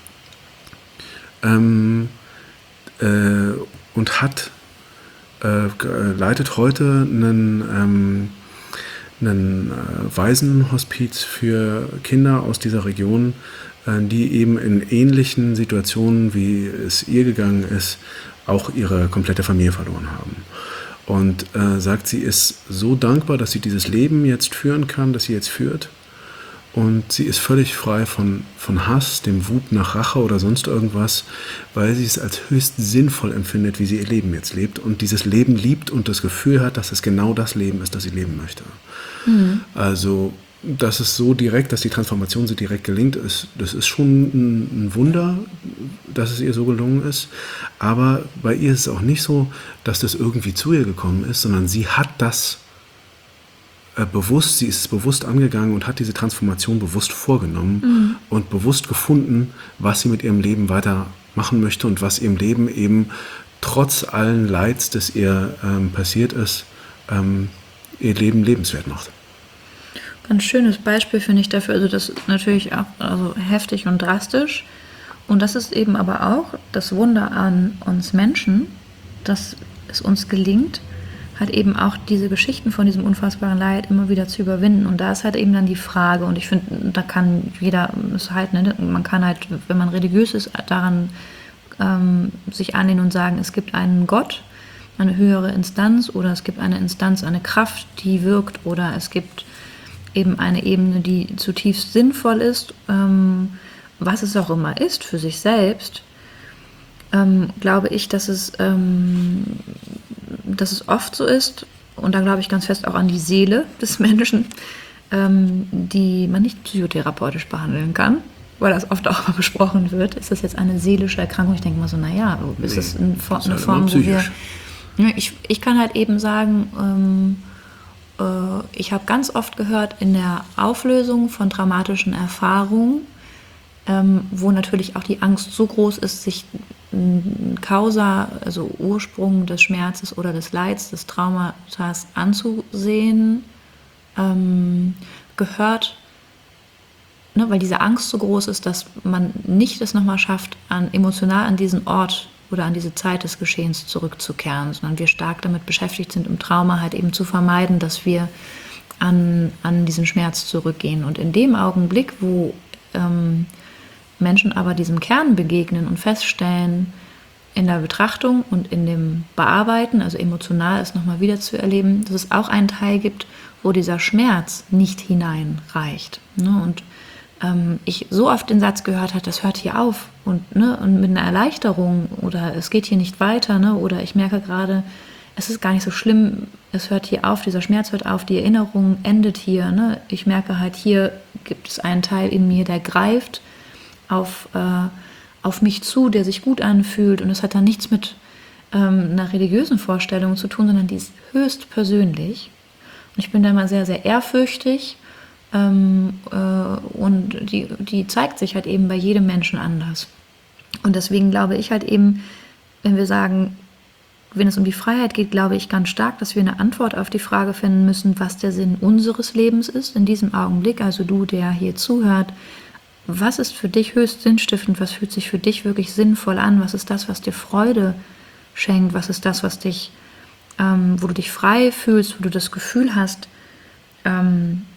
ähm, äh, und hat äh, leitet heute einen ähm, ein äh, Waisenhospiz für Kinder aus dieser Region, äh, die eben in ähnlichen Situationen, wie es ihr gegangen ist, auch ihre komplette Familie verloren haben. Und äh, sagt, sie ist so dankbar, dass sie dieses Leben jetzt führen kann, das sie jetzt führt. Und sie ist völlig frei von, von Hass, dem Wut nach Rache oder sonst irgendwas, weil sie es als höchst sinnvoll empfindet, wie sie ihr Leben jetzt lebt und dieses Leben liebt und das Gefühl hat, dass es genau das Leben ist, das sie leben möchte. Mhm. Also, dass es so direkt, dass die Transformation so direkt gelingt, ist, das ist schon ein, ein Wunder, dass es ihr so gelungen ist. Aber bei ihr ist es auch nicht so, dass das irgendwie zu ihr gekommen ist, sondern sie hat das bewusst, sie ist es bewusst angegangen und hat diese Transformation bewusst vorgenommen mhm. und bewusst gefunden, was sie mit ihrem Leben weitermachen möchte und was ihrem Leben eben trotz allen Leids, das ihr ähm, passiert ist, ähm, ihr Leben lebenswert macht. Ganz schönes Beispiel finde ich dafür, also das ist natürlich auch also heftig und drastisch und das ist eben aber auch das Wunder an uns Menschen, dass es uns gelingt, halt eben auch diese Geschichten von diesem unfassbaren Leid immer wieder zu überwinden. Und da ist halt eben dann die Frage, und ich finde, da kann jeder, ist halt, ne, man kann halt, wenn man religiös ist, daran ähm, sich anlehnen und sagen, es gibt einen Gott, eine höhere Instanz, oder es gibt eine Instanz, eine Kraft, die wirkt, oder es gibt eben eine Ebene, die zutiefst sinnvoll ist, ähm, was es auch immer ist für sich selbst, ähm, glaube ich, dass es ähm, dass es oft so ist, und da glaube ich ganz fest auch an die Seele des Menschen, ähm, die man nicht psychotherapeutisch behandeln kann, weil das oft auch mal besprochen wird. Ist das jetzt eine seelische Erkrankung? Ich denke mal so, naja, ist nee, das eine, das eine halt Form, wo wir... Ich, ich kann halt eben sagen, ähm, äh, ich habe ganz oft gehört, in der Auflösung von traumatischen Erfahrungen, ähm, wo natürlich auch die Angst so groß ist, sich Causa, also Ursprung des Schmerzes oder des Leids, des Traumatas anzusehen, ähm, gehört, ne, weil diese Angst so groß ist, dass man nicht es nochmal schafft, an, emotional an diesen Ort oder an diese Zeit des Geschehens zurückzukehren, sondern wir stark damit beschäftigt sind, im Trauma halt eben zu vermeiden, dass wir an, an diesen Schmerz zurückgehen. Und in dem Augenblick, wo ähm, Menschen aber diesem Kern begegnen und feststellen, in der Betrachtung und in dem Bearbeiten, also emotional es nochmal wieder zu erleben, dass es auch einen Teil gibt, wo dieser Schmerz nicht hineinreicht. Ne? Und ähm, ich so oft den Satz gehört habe, das hört hier auf und, ne, und mit einer Erleichterung oder es geht hier nicht weiter, ne, oder ich merke gerade, es ist gar nicht so schlimm, es hört hier auf, dieser Schmerz hört auf, die Erinnerung endet hier. Ne? Ich merke halt, hier gibt es einen Teil in mir, der greift auf, äh, auf mich zu, der sich gut anfühlt. Und es hat dann nichts mit ähm, einer religiösen Vorstellung zu tun, sondern die ist höchst persönlich. Und ich bin da immer sehr, sehr ehrfürchtig. Ähm, äh, und die, die zeigt sich halt eben bei jedem Menschen anders. Und deswegen glaube ich halt eben, wenn wir sagen, wenn es um die Freiheit geht, glaube ich ganz stark, dass wir eine Antwort auf die Frage finden müssen, was der Sinn unseres Lebens ist in diesem Augenblick. Also du, der hier zuhört, was ist für dich höchst sinnstiftend, was fühlt sich für dich wirklich sinnvoll an, was ist das, was dir Freude schenkt, was ist das, was dich, ähm, wo du dich frei fühlst, wo du das Gefühl hast, ähm,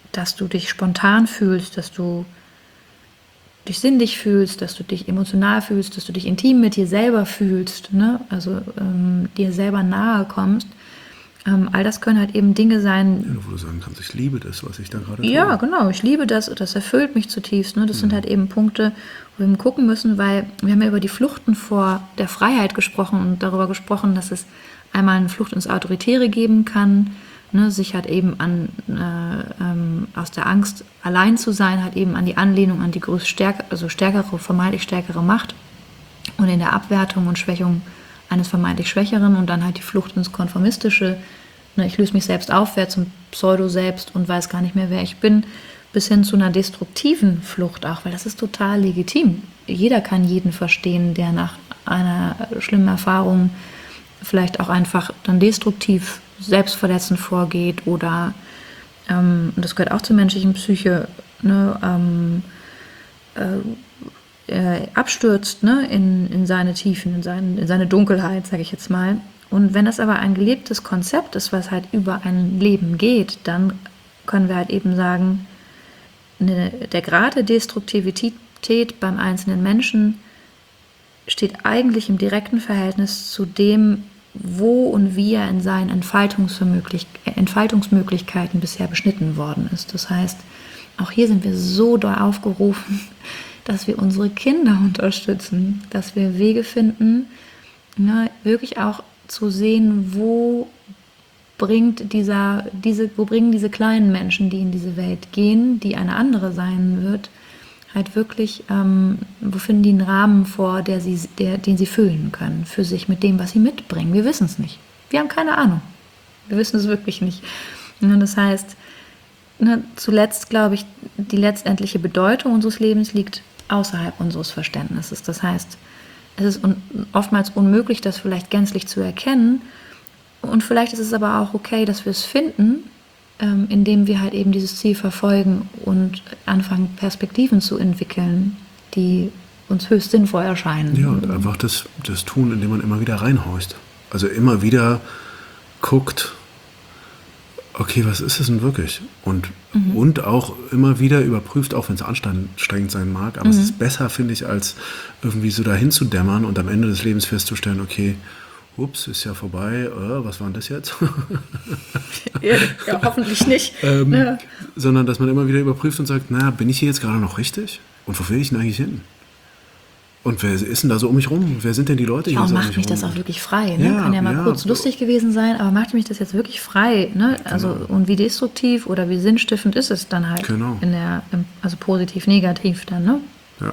dass du dich spontan fühlst, dass du dich sinnlich fühlst, dass du dich emotional fühlst, dass du dich intim mit dir selber fühlst, ne? Also ähm, dir selber nahe kommst. Ähm, all das können halt eben Dinge sein. Ja, wo du sagen kannst, ich liebe das, was ich da gerade tue. Ja, genau, ich liebe das, das erfüllt mich zutiefst. Ne? Das mhm. sind halt eben Punkte, wo wir gucken müssen, weil wir haben ja über die Fluchten vor der Freiheit gesprochen und darüber gesprochen, dass es einmal eine Flucht ins Autoritäre geben kann, ne? Sich halt eben an äh, ähm, aus der Angst allein zu sein, halt eben an die Anlehnung an die größte stärker, also stärkere, vermeintlich stärkere Macht und in der Abwertung und Schwächung eines vermeintlich Schwächeren und dann halt die Flucht ins Konformistische. Ne? Ich löse mich selbst auf, werde zum Pseudo-Selbst und weiß gar nicht mehr, wer ich bin, bis hin zu einer destruktiven Flucht auch, weil das ist total legitim. Jeder kann jeden verstehen, der nach einer schlimmen Erfahrung vielleicht auch einfach dann destruktiv selbstverletzend vorgeht oder, ähm, das gehört auch zur menschlichen Psyche, ne, ähm, äh, äh, abstürzt, ne, in, in seine Tiefen, in, seinen, in seine Dunkelheit, sage ich jetzt mal. Und wenn das aber ein gelebtes Konzept ist, was halt über ein Leben geht, dann können wir halt eben sagen, ne, der Grad der Destruktivität beim einzelnen Menschen steht eigentlich im direkten Verhältnis zu dem, wo und wie er in seinen Entfaltungsmöglich- Entfaltungsmöglichkeiten bisher beschnitten worden ist. Das heißt, auch hier sind wir so doll aufgerufen, dass wir unsere Kinder unterstützen, dass wir Wege finden, ne, wirklich auch zu sehen, wo bringt dieser, diese, wo bringen diese kleinen Menschen, die in diese Welt gehen, die eine andere sein wird, halt wirklich, ähm, wo finden die einen Rahmen vor, der sie, der, den sie füllen können für sich mit dem, was sie mitbringen. Wir wissen es nicht. Wir haben keine Ahnung. Wir wissen es wirklich nicht. Und das heißt, ne, zuletzt glaube ich, die letztendliche Bedeutung unseres Lebens liegt außerhalb unseres Verständnisses. Das heißt, es ist un- oftmals unmöglich, das vielleicht gänzlich zu erkennen. Und vielleicht ist es aber auch okay, dass wir es finden, ähm, indem wir halt eben dieses Ziel verfolgen und anfangen, Perspektiven zu entwickeln, die uns höchst sinnvoll erscheinen. Ja, und einfach das, das tun, indem man immer wieder reinhorcht. Also immer wieder guckt, okay, was ist es denn wirklich? Und, mhm. und auch immer wieder überprüft, auch wenn es anstrengend sein mag, aber mhm. es ist besser, finde ich, als irgendwie so dahin zu dämmern und am Ende des Lebens festzustellen, okay, ups, ist ja vorbei, äh, was war denn das jetzt? ja, ja, hoffentlich nicht. ähm, ja. Sondern, dass man immer wieder überprüft und sagt, naja, bin ich hier jetzt gerade noch richtig? Und wo will ich denn eigentlich hin? Und wer ist denn da so um mich rum? Wer sind denn die Leute ja, hier und so macht um mich mich rum? das auch wirklich frei? Ne? Ja, Kann ja mal ja, kurz lustig gewesen sein, aber macht mich das jetzt wirklich frei? Ne? Also, genau. Und wie destruktiv oder wie sinnstiftend ist es dann halt? Genau. In der, also positiv, negativ dann, ne? Ja.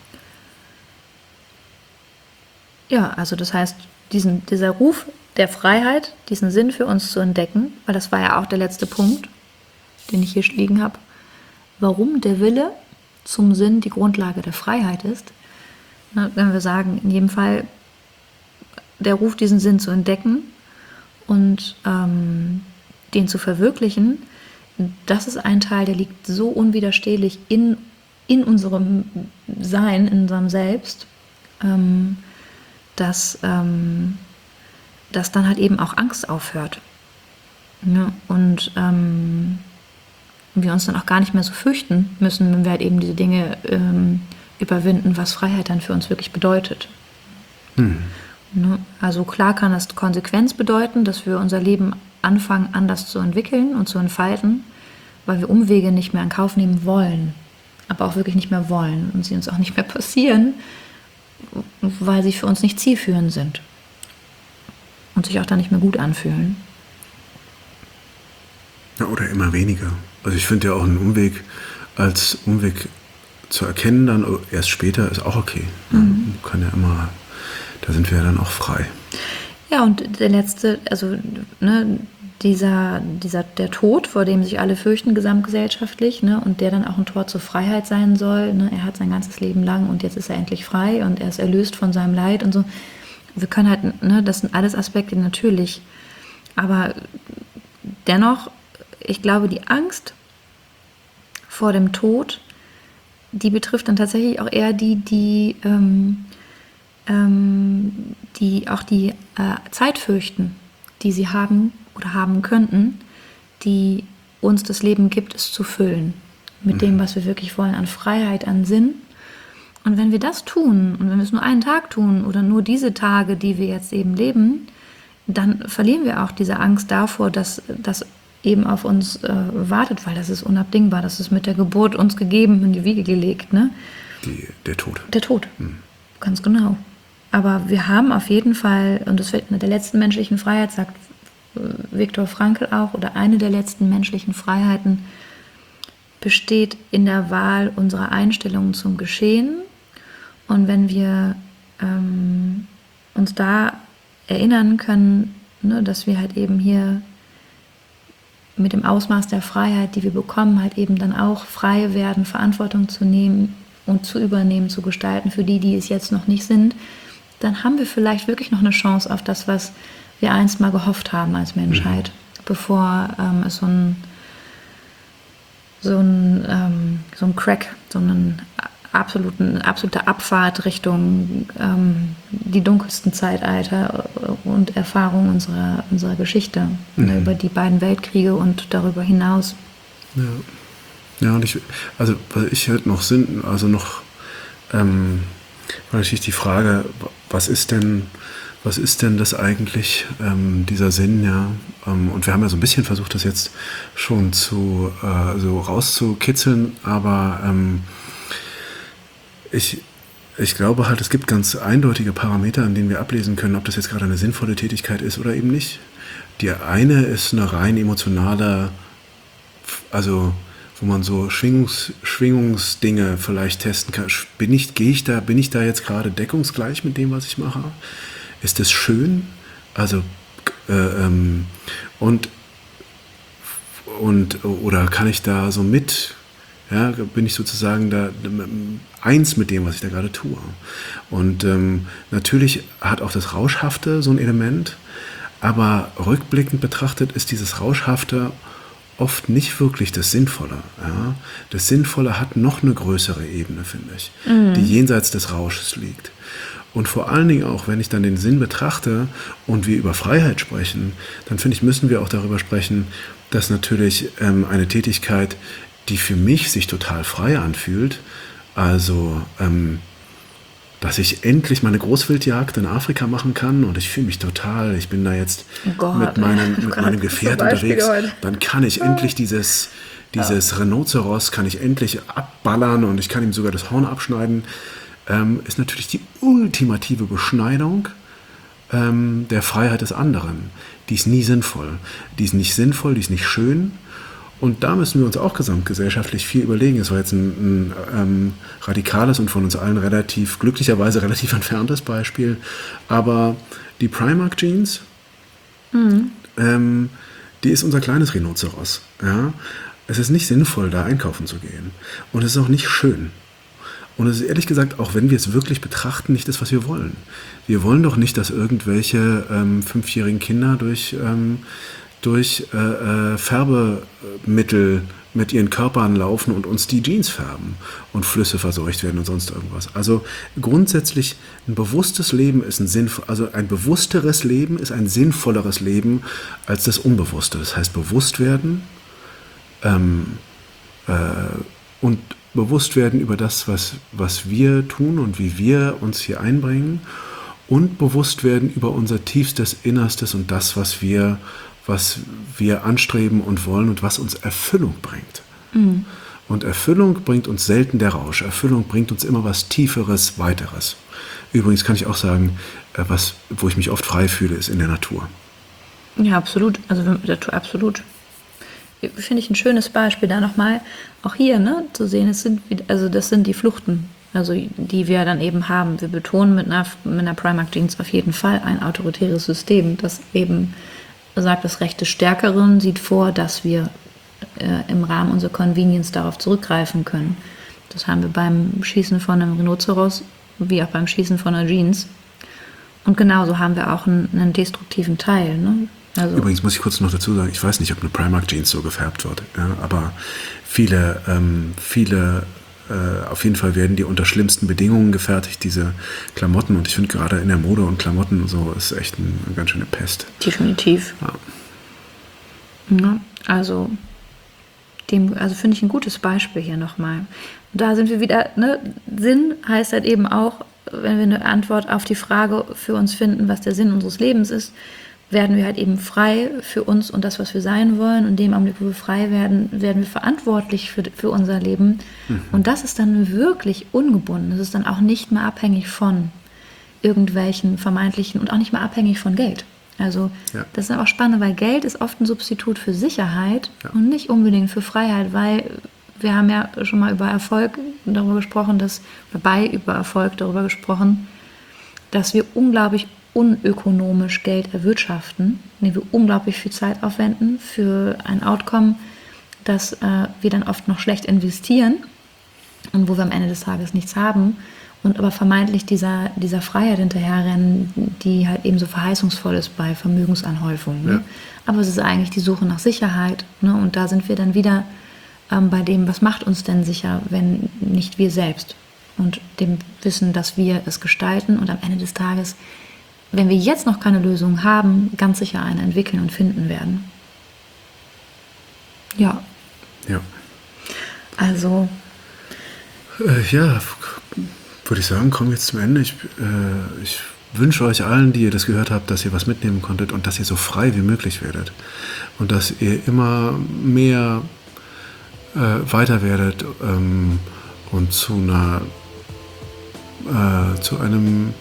Ja, also das heißt, diesen, dieser Ruf der Freiheit, diesen Sinn für uns zu entdecken, weil das war ja auch der letzte Punkt, den ich hier liegen habe, warum der Wille zum Sinn die Grundlage der Freiheit ist. Na, wenn wir sagen, in jedem Fall der Ruf, diesen Sinn zu entdecken und ähm, den zu verwirklichen, das ist ein Teil, der liegt so unwiderstehlich in, in unserem Sein, in unserem Selbst, ähm, dass, ähm, dass dann halt eben auch Angst aufhört. Ja, und ähm, wir uns dann auch gar nicht mehr so fürchten müssen, wenn wir halt eben diese Dinge ähm, überwinden, was Freiheit dann für uns wirklich bedeutet. Hm. Ne? Also klar kann das Konsequenz bedeuten, dass wir unser Leben anfangen, anders zu entwickeln und zu entfalten, weil wir Umwege nicht mehr in Kauf nehmen wollen, aber auch wirklich nicht mehr wollen und sie uns auch nicht mehr passieren, weil sie für uns nicht zielführend sind und sich auch dann nicht mehr gut anfühlen. Ja, oder immer weniger. Also ich finde ja auch einen Umweg als Umweg zu erkennen, dann erst später ist auch okay. Mhm. Ja, kann ja immer, da sind wir ja dann auch frei. Ja, und der letzte, also ne, dieser, dieser, der Tod, vor dem sich alle fürchten, gesamtgesellschaftlich, ne, und der dann auch ein Tor zur Freiheit sein soll. Ne, er hat sein ganzes Leben lang und jetzt ist er endlich frei und er ist erlöst von seinem Leid und so. Wir können halt, ne, das sind alles Aspekte natürlich, aber dennoch, ich glaube, die Angst vor dem Tod, die betrifft dann tatsächlich auch eher die, die, ähm, ähm, die auch die äh, Zeit fürchten, die sie haben oder haben könnten, die uns das Leben gibt, es zu füllen. Mit mhm. dem, was wir wirklich wollen, an Freiheit, an Sinn. Und wenn wir das tun, und wenn wir es nur einen Tag tun oder nur diese Tage, die wir jetzt eben leben, dann verlieren wir auch diese Angst davor, dass das eben auf uns äh, wartet, weil das ist unabdingbar. Das ist mit der Geburt uns gegeben, in die Wiege gelegt. Ne? Die, der Tod. Der Tod, mhm. ganz genau. Aber wir haben auf jeden Fall, und das wird eine der letzten menschlichen Freiheit, sagt Viktor Frankl auch, oder eine der letzten menschlichen Freiheiten besteht in der Wahl unserer Einstellungen zum Geschehen. Und wenn wir ähm, uns da erinnern können, ne, dass wir halt eben hier mit dem Ausmaß der Freiheit, die wir bekommen, halt eben dann auch frei werden, Verantwortung zu nehmen und zu übernehmen, zu gestalten für die, die es jetzt noch nicht sind, dann haben wir vielleicht wirklich noch eine Chance auf das, was wir einst mal gehofft haben als Menschheit, mhm. bevor ähm, es so ein, so ein, ähm, so ein Crack, so einen absoluten, absolute Abfahrt Richtung ähm, die dunkelsten Zeitalter und Erfahrungen unserer, unserer Geschichte, mhm. ne, über die beiden Weltkriege und darüber hinaus. Ja, ja und ich, also was ich halt noch sind, also noch ähm, war natürlich die Frage, was ist denn, was ist denn das eigentlich, ähm, dieser Sinn, ja? Ähm, und wir haben ja so ein bisschen versucht, das jetzt schon zu äh, so rauszukitzeln, aber ähm, ich, ich glaube halt, es gibt ganz eindeutige Parameter, an denen wir ablesen können, ob das jetzt gerade eine sinnvolle Tätigkeit ist oder eben nicht. Die eine ist eine rein emotionale, also wo man so Schwingungs, Schwingungsdinge vielleicht testen kann. Bin ich, gehe ich da, bin ich da jetzt gerade deckungsgleich mit dem, was ich mache? Ist es schön? Also äh, ähm, und und oder kann ich da so mit? Ja, bin ich sozusagen da eins mit dem, was ich da gerade tue. Und ähm, natürlich hat auch das Rauschhafte so ein Element, aber rückblickend betrachtet ist dieses Rauschhafte oft nicht wirklich das Sinnvolle. Ja? Das Sinnvolle hat noch eine größere Ebene, finde ich, mhm. die jenseits des Rausches liegt. Und vor allen Dingen auch, wenn ich dann den Sinn betrachte und wir über Freiheit sprechen, dann finde ich, müssen wir auch darüber sprechen, dass natürlich ähm, eine Tätigkeit, die für mich sich total frei anfühlt, also ähm, dass ich endlich meine Großwildjagd in Afrika machen kann und ich fühle mich total, ich bin da jetzt oh Gott, mit meinem, mit Gott, meinem Gefährt unterwegs, heute. Dann kann ich endlich dieses, dieses ja. Rhinoceros, kann ich endlich abballern und ich kann ihm sogar das Horn abschneiden, ähm, ist natürlich die ultimative Beschneidung ähm, der Freiheit des anderen. Die ist nie sinnvoll. Die ist nicht sinnvoll, die ist nicht schön. Und da müssen wir uns auch gesamtgesellschaftlich viel überlegen. Es war jetzt ein, ein ähm, radikales und von uns allen relativ, glücklicherweise relativ entferntes Beispiel. Aber die Primark Jeans, mhm. ähm, die ist unser kleines Rhinoceros. Ja? Es ist nicht sinnvoll, da einkaufen zu gehen. Und es ist auch nicht schön. Und es ist ehrlich gesagt, auch wenn wir es wirklich betrachten, nicht das, was wir wollen. Wir wollen doch nicht, dass irgendwelche ähm, fünfjährigen Kinder durch... Ähm, durch äh, äh, Färbemittel mit ihren Körpern laufen und uns die Jeans färben und Flüsse verseucht werden und sonst irgendwas. Also grundsätzlich ein bewusstes Leben ist ein sinnvoll, also ein bewussteres Leben ist ein sinnvolleres Leben als das Unbewusste. Das heißt bewusst werden ähm, äh, und bewusst werden über das, was, was wir tun und wie wir uns hier einbringen und bewusst werden über unser tiefstes Innerstes und das, was wir was wir anstreben und wollen und was uns Erfüllung bringt. Mhm. Und Erfüllung bringt uns selten der Rausch. Erfüllung bringt uns immer was Tieferes, Weiteres. Übrigens kann ich auch sagen, was, wo ich mich oft frei fühle, ist in der Natur. Ja, absolut. Also absolut. Finde ich ein schönes Beispiel da nochmal, auch hier, ne, zu sehen, es sind, also das sind die Fluchten, also die wir dann eben haben. Wir betonen mit einer, mit einer Primark Jeans auf jeden Fall ein autoritäres System, das eben sagt, das Recht des Stärkeren sieht vor, dass wir äh, im Rahmen unserer Convenience darauf zurückgreifen können. Das haben wir beim Schießen von einem Rhinoceros, wie auch beim Schießen von einer Jeans. Und genauso haben wir auch einen, einen destruktiven Teil. Ne? Also Übrigens muss ich kurz noch dazu sagen, ich weiß nicht, ob eine Primark Jeans so gefärbt wird, ja, aber viele, ähm, viele auf jeden Fall werden die unter schlimmsten Bedingungen gefertigt, diese Klamotten. Und ich finde gerade in der Mode und Klamotten so ist echt eine, eine ganz schöne Pest. Definitiv. Ja. Ja, also dem, also finde ich ein gutes Beispiel hier nochmal. Da sind wir wieder, ne? Sinn heißt halt eben auch, wenn wir eine Antwort auf die Frage für uns finden, was der Sinn unseres Lebens ist, werden wir halt eben frei für uns und das, was wir sein wollen. Und in dem Augenblick, wo wir frei werden, werden wir verantwortlich für, für unser Leben. Mhm. Und das ist dann wirklich ungebunden. Das ist dann auch nicht mehr abhängig von irgendwelchen vermeintlichen und auch nicht mehr abhängig von Geld. Also ja. Das ist auch spannend, weil Geld ist oft ein Substitut für Sicherheit ja. und nicht unbedingt für Freiheit, weil wir haben ja schon mal über Erfolg darüber gesprochen, dass, dabei über Erfolg darüber gesprochen, dass wir unglaublich unökonomisch Geld erwirtschaften, indem wir unglaublich viel Zeit aufwenden für ein Outcome, das äh, wir dann oft noch schlecht investieren und wo wir am Ende des Tages nichts haben und aber vermeintlich dieser, dieser Freiheit hinterherrennen, die halt eben so verheißungsvoll ist bei Vermögensanhäufung. Ne? Ja. Aber es ist eigentlich die Suche nach Sicherheit, ne? Und da sind wir dann wieder ähm, bei dem, was macht uns denn sicher, wenn nicht wir selbst, und dem Wissen, dass wir es gestalten und am Ende des Tages, wenn wir jetzt noch keine Lösung haben, ganz sicher eine entwickeln und finden werden. Ja. Ja. Also. Äh, ja, würde ich sagen, kommen wir jetzt zum Ende. Ich, äh, ich wünsche euch allen, die ihr das gehört habt, dass ihr was mitnehmen konntet und dass ihr so frei wie möglich werdet. Und dass ihr immer mehr äh, weiter werdet ähm, und zu einer äh, zu einem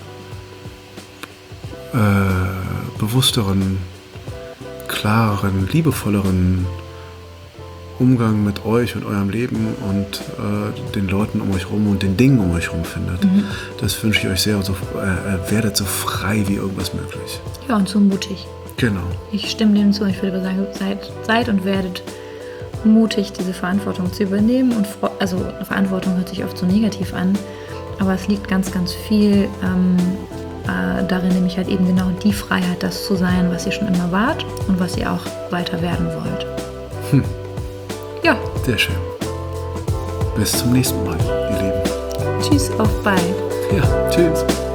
Äh, bewussteren, klareren, liebevolleren Umgang mit euch und eurem Leben und äh, den Leuten um euch rum und den Dingen um euch rum findet. Mhm. Das wünsche ich euch sehr und so, äh, werdet so frei wie irgendwas möglich. Ja, und so mutig. Genau. Ich stimme dem zu. Ich würde sagen, seid, seid und werdet mutig, diese Verantwortung zu übernehmen. Und also Verantwortung hört sich oft so negativ an, aber es liegt ganz, ganz viel ähm, darin, nämlich halt eben genau die Freiheit, das zu sein, was ihr schon immer wart und was ihr auch weiter werden wollt. Hm. Ja. Sehr schön. Bis zum nächsten Mal, ihr Lieben. Tschüss, auf bald. Ja, tschüss.